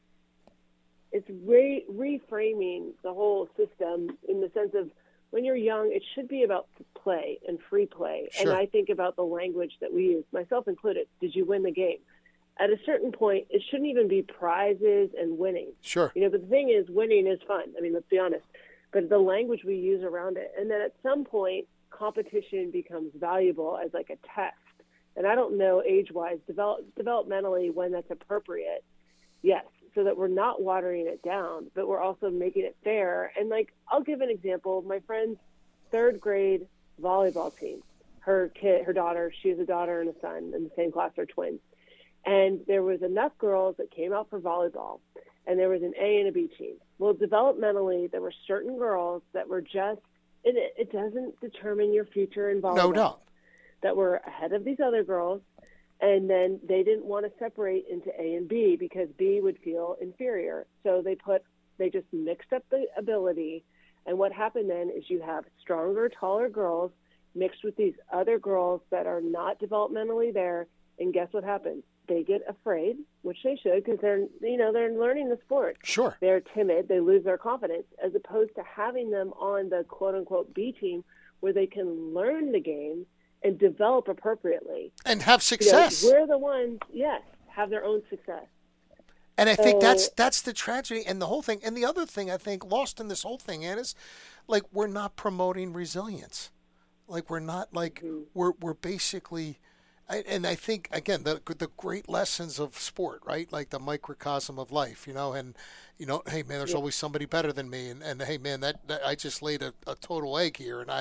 Speaker 3: it's reframing the whole system in the sense of, when you're young, it should be about play and free play.
Speaker 2: Sure.
Speaker 3: And I think about the language that we use, myself included. Did you win the game? At a certain point, it shouldn't even be prizes and winning.
Speaker 2: Sure.
Speaker 3: But the thing is, winning is fun. I mean, let's be honest. But the language we use around it, and then at some point, competition becomes valuable as like a test. And I don't know age-wise, developmentally, when that's appropriate. Yes, so that we're not watering it down, but we're also making it fair. And like, I'll give an example. My friend's third grade volleyball team. Her daughter, she has a daughter and a son in the same class, they're twins. And there was enough girls that came out for volleyball, and there was an A and a B team. Well, developmentally, there were certain girls that were just, and it doesn't determine your future in volleyball.
Speaker 2: No doubt.
Speaker 3: That were ahead of these other girls, and then they didn't want to separate into A and B because B would feel inferior. So they just mixed up the ability, and what happened then is you have stronger, taller girls mixed with these other girls that are not developmentally there, and guess what happens? They get afraid, which they should, because they're learning the sport.
Speaker 2: Sure.
Speaker 3: They're timid. They lose their confidence, as opposed to having them on the quote-unquote B team where they can learn the game and develop appropriately.
Speaker 2: And have success.
Speaker 3: We're the ones, have their own success.
Speaker 2: And I think that's the tragedy and the whole thing. And the other thing I think lost in this whole thing, Ann, is like, we're not promoting resilience. Like, we're not like, we're basically... And I think, again, the great lessons of sport, right? Like the microcosm of life, and, hey, man, there's always somebody better than me. And hey, man, that I just laid a total egg here. And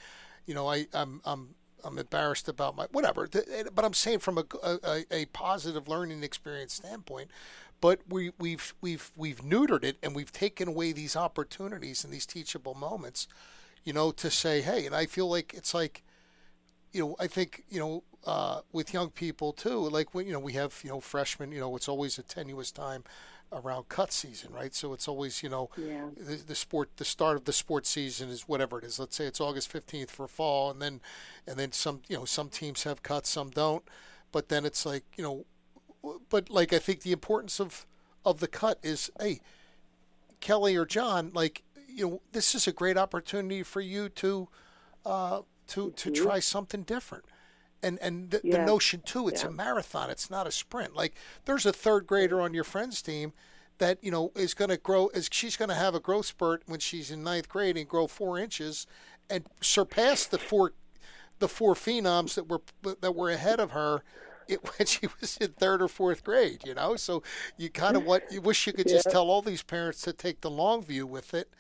Speaker 2: I'm embarrassed about my, whatever. But I'm saying from a positive learning experience standpoint, but we've neutered it, and we've taken away these opportunities and these teachable moments, to say, hey, and I feel like it's like, I think, with young people too, like when, we have, freshmen, it's always a tenuous time around cut season, right? So it's always, the start of the sports season is whatever it is. Let's say it's August 15th for fall, and then some, some teams have cuts, some don't. But then it's like, but like, I think the importance of the cut is, hey, Kelly or John, like, this is a great opportunity for you to try something different. And the notion too, it's a marathon. It's not a sprint. Like, there's a third grader on your friend's team that, is going to grow, she's going to have a growth spurt when she's in ninth grade and grow 4 inches and surpass the four phenoms that were ahead of her when she was in third or fourth grade, So you kind of you wish you could just tell all these parents to take the long view with it,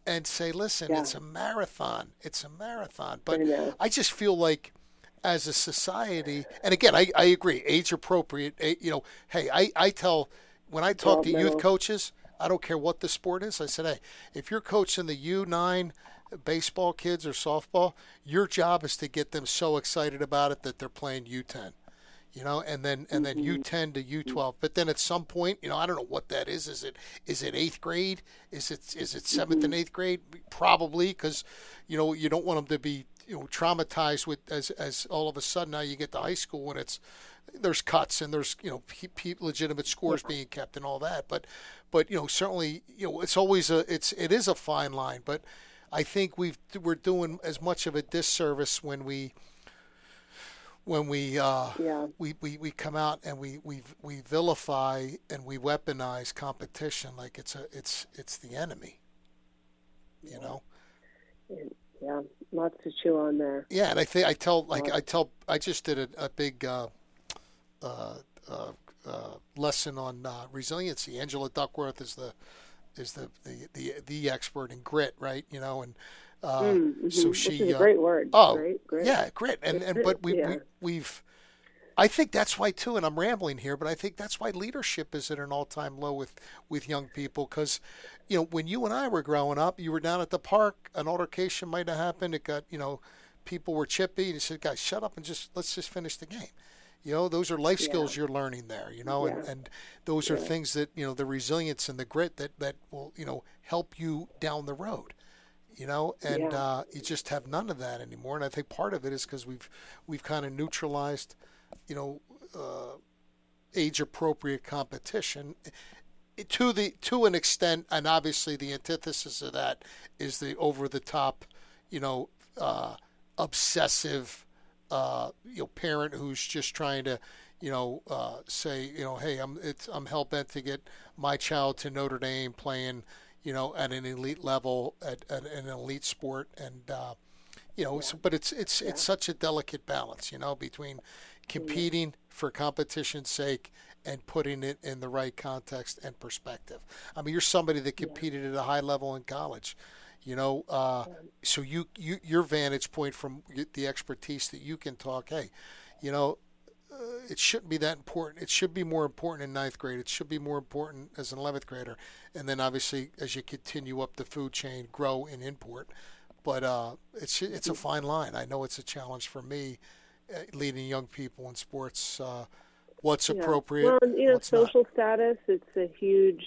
Speaker 2: and say, listen,
Speaker 3: Yeah.
Speaker 2: it's a marathon. It's a marathon. But
Speaker 3: I know.
Speaker 2: I just feel like as a society, and again, I agree, age appropriate. Hey, I tell, when I talk to youth
Speaker 3: Developmental.
Speaker 2: coaches, I don't care what the sport is. I said, hey, if you're coaching the U9 baseball kids or softball, your job is to get them so excited about it that they're playing U10. And then U10 to U12. But then at some point, I don't know what that is. Is it eighth grade? Is it seventh and eighth grade? Probably, because you don't want them to be traumatized with as all of a sudden now you get to high school and there's cuts and there's legitimate scores being kept and all that. But certainly it's always it is a fine line. But I think we're doing as much of a disservice when we come out and we vilify and we weaponize competition like it's the enemy.
Speaker 3: Yeah, lots to chew on there.
Speaker 2: Yeah, and I just did a big lesson on resiliency. Angela Duckworth is the expert in grit, right? And so she,
Speaker 3: which is a great word.
Speaker 2: Oh,
Speaker 3: right? Grit.
Speaker 2: Yeah, grit. But we've, I think that's why too, and I'm rambling here, but I think that's why leadership is at an all-time low with young people. Because, when you and I were growing up, you were down at the park, an altercation might have happened. It got, people were chippy, and you said, guys, shut up and let's just finish the game. Those are life skills you're learning there, and those are things that, the resilience and the grit that will, help you down the road. You just have none of that anymore. And I think part of it is because we've kind of neutralized, age-appropriate competition to an extent, and obviously the antithesis of that is the over-the-top, obsessive, parent who's just trying to, say, hey, I'm hell-bent to get my child to Notre Dame playing, at an elite level, at an elite sport, and but it's such a delicate balance, between competing for competition's sake and putting it in the right context and perspective. I mean, you're somebody that competed at a high level in college, so your vantage point from the expertise that you can talk, hey, it shouldn't be that important. It should be more important in ninth grade. It should be more important as an 11th grader. And then obviously as you continue up the food chain, grow in import. But it's a fine line. I know it's a challenge for me leading young people in sports. What's appropriate?
Speaker 3: Well,
Speaker 2: what's
Speaker 3: social
Speaker 2: not.
Speaker 3: status. It's a huge.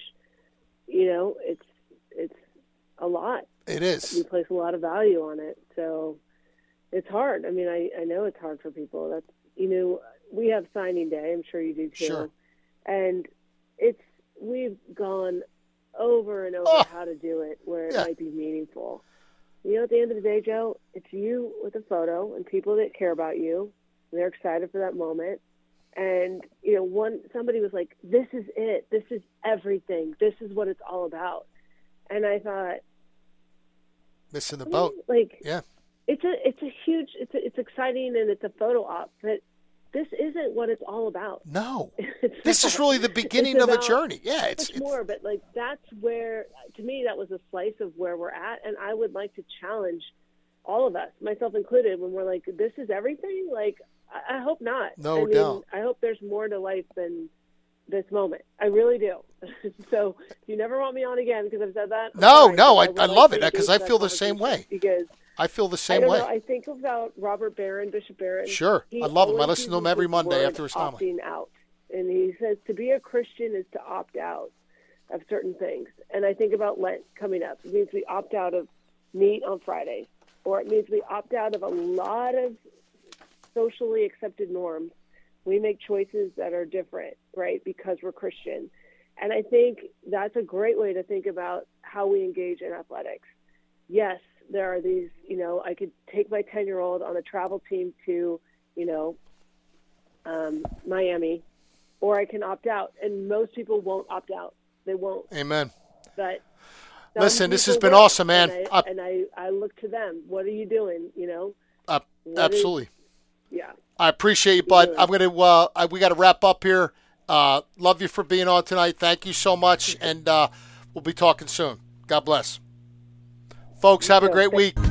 Speaker 3: It's a lot.
Speaker 2: It is.
Speaker 3: We place a lot of value on it, so it's hard. I mean, I know it's hard for people. That's we have signing day. I'm sure you do too.
Speaker 2: Sure.
Speaker 3: And we've gone over and over how to do it where it might be meaningful. At the end of the day, Joe, it's you with a photo and people that care about you. And they're excited for that moment. And, somebody was like, this is it. This is everything. This is what it's all about. And I thought,
Speaker 2: missing the boat.
Speaker 3: It's exciting and it's a photo op, but this isn't what it's all about.
Speaker 2: No, this is really the beginning of a journey. Yeah, it's
Speaker 3: more, but that's where, to me, that was a slice of where we're at. And I would like to challenge all of us, myself included, when we're like, this is everything. I hope not.
Speaker 2: No doubt.
Speaker 3: I hope there's more to life than this moment. I really do. So if you never want me on again because I've said that.
Speaker 2: No, I love it because I feel the same way.
Speaker 3: Because
Speaker 2: I feel the same way.
Speaker 3: I think about Robert Barron, Bishop Barron.
Speaker 2: Sure. I love him. I listen to him every Monday after his homily.
Speaker 3: Opting out. And he says to be a Christian is to opt out of certain things. And I think about Lent coming up. It means we opt out of meat on Fridays. Or it means we opt out of a lot of socially accepted norms. We make choices that are different, right, because we're Christian. And I think that's a great way to think about how we engage in athletics. Yes, there are these, I could take my 10-year-old on a travel team to, Miami, or I can opt out. And most people won't opt out. They won't.
Speaker 2: Amen.
Speaker 3: But
Speaker 2: listen, this has been awesome, man.
Speaker 3: And I look to them. What are you doing,
Speaker 2: Absolutely.
Speaker 3: Yeah.
Speaker 2: I appreciate you, bud. I'm going to, we got to wrap up here. Love you for being on tonight. Thank you so much. And we'll be talking soon. God bless. Folks, have a great week.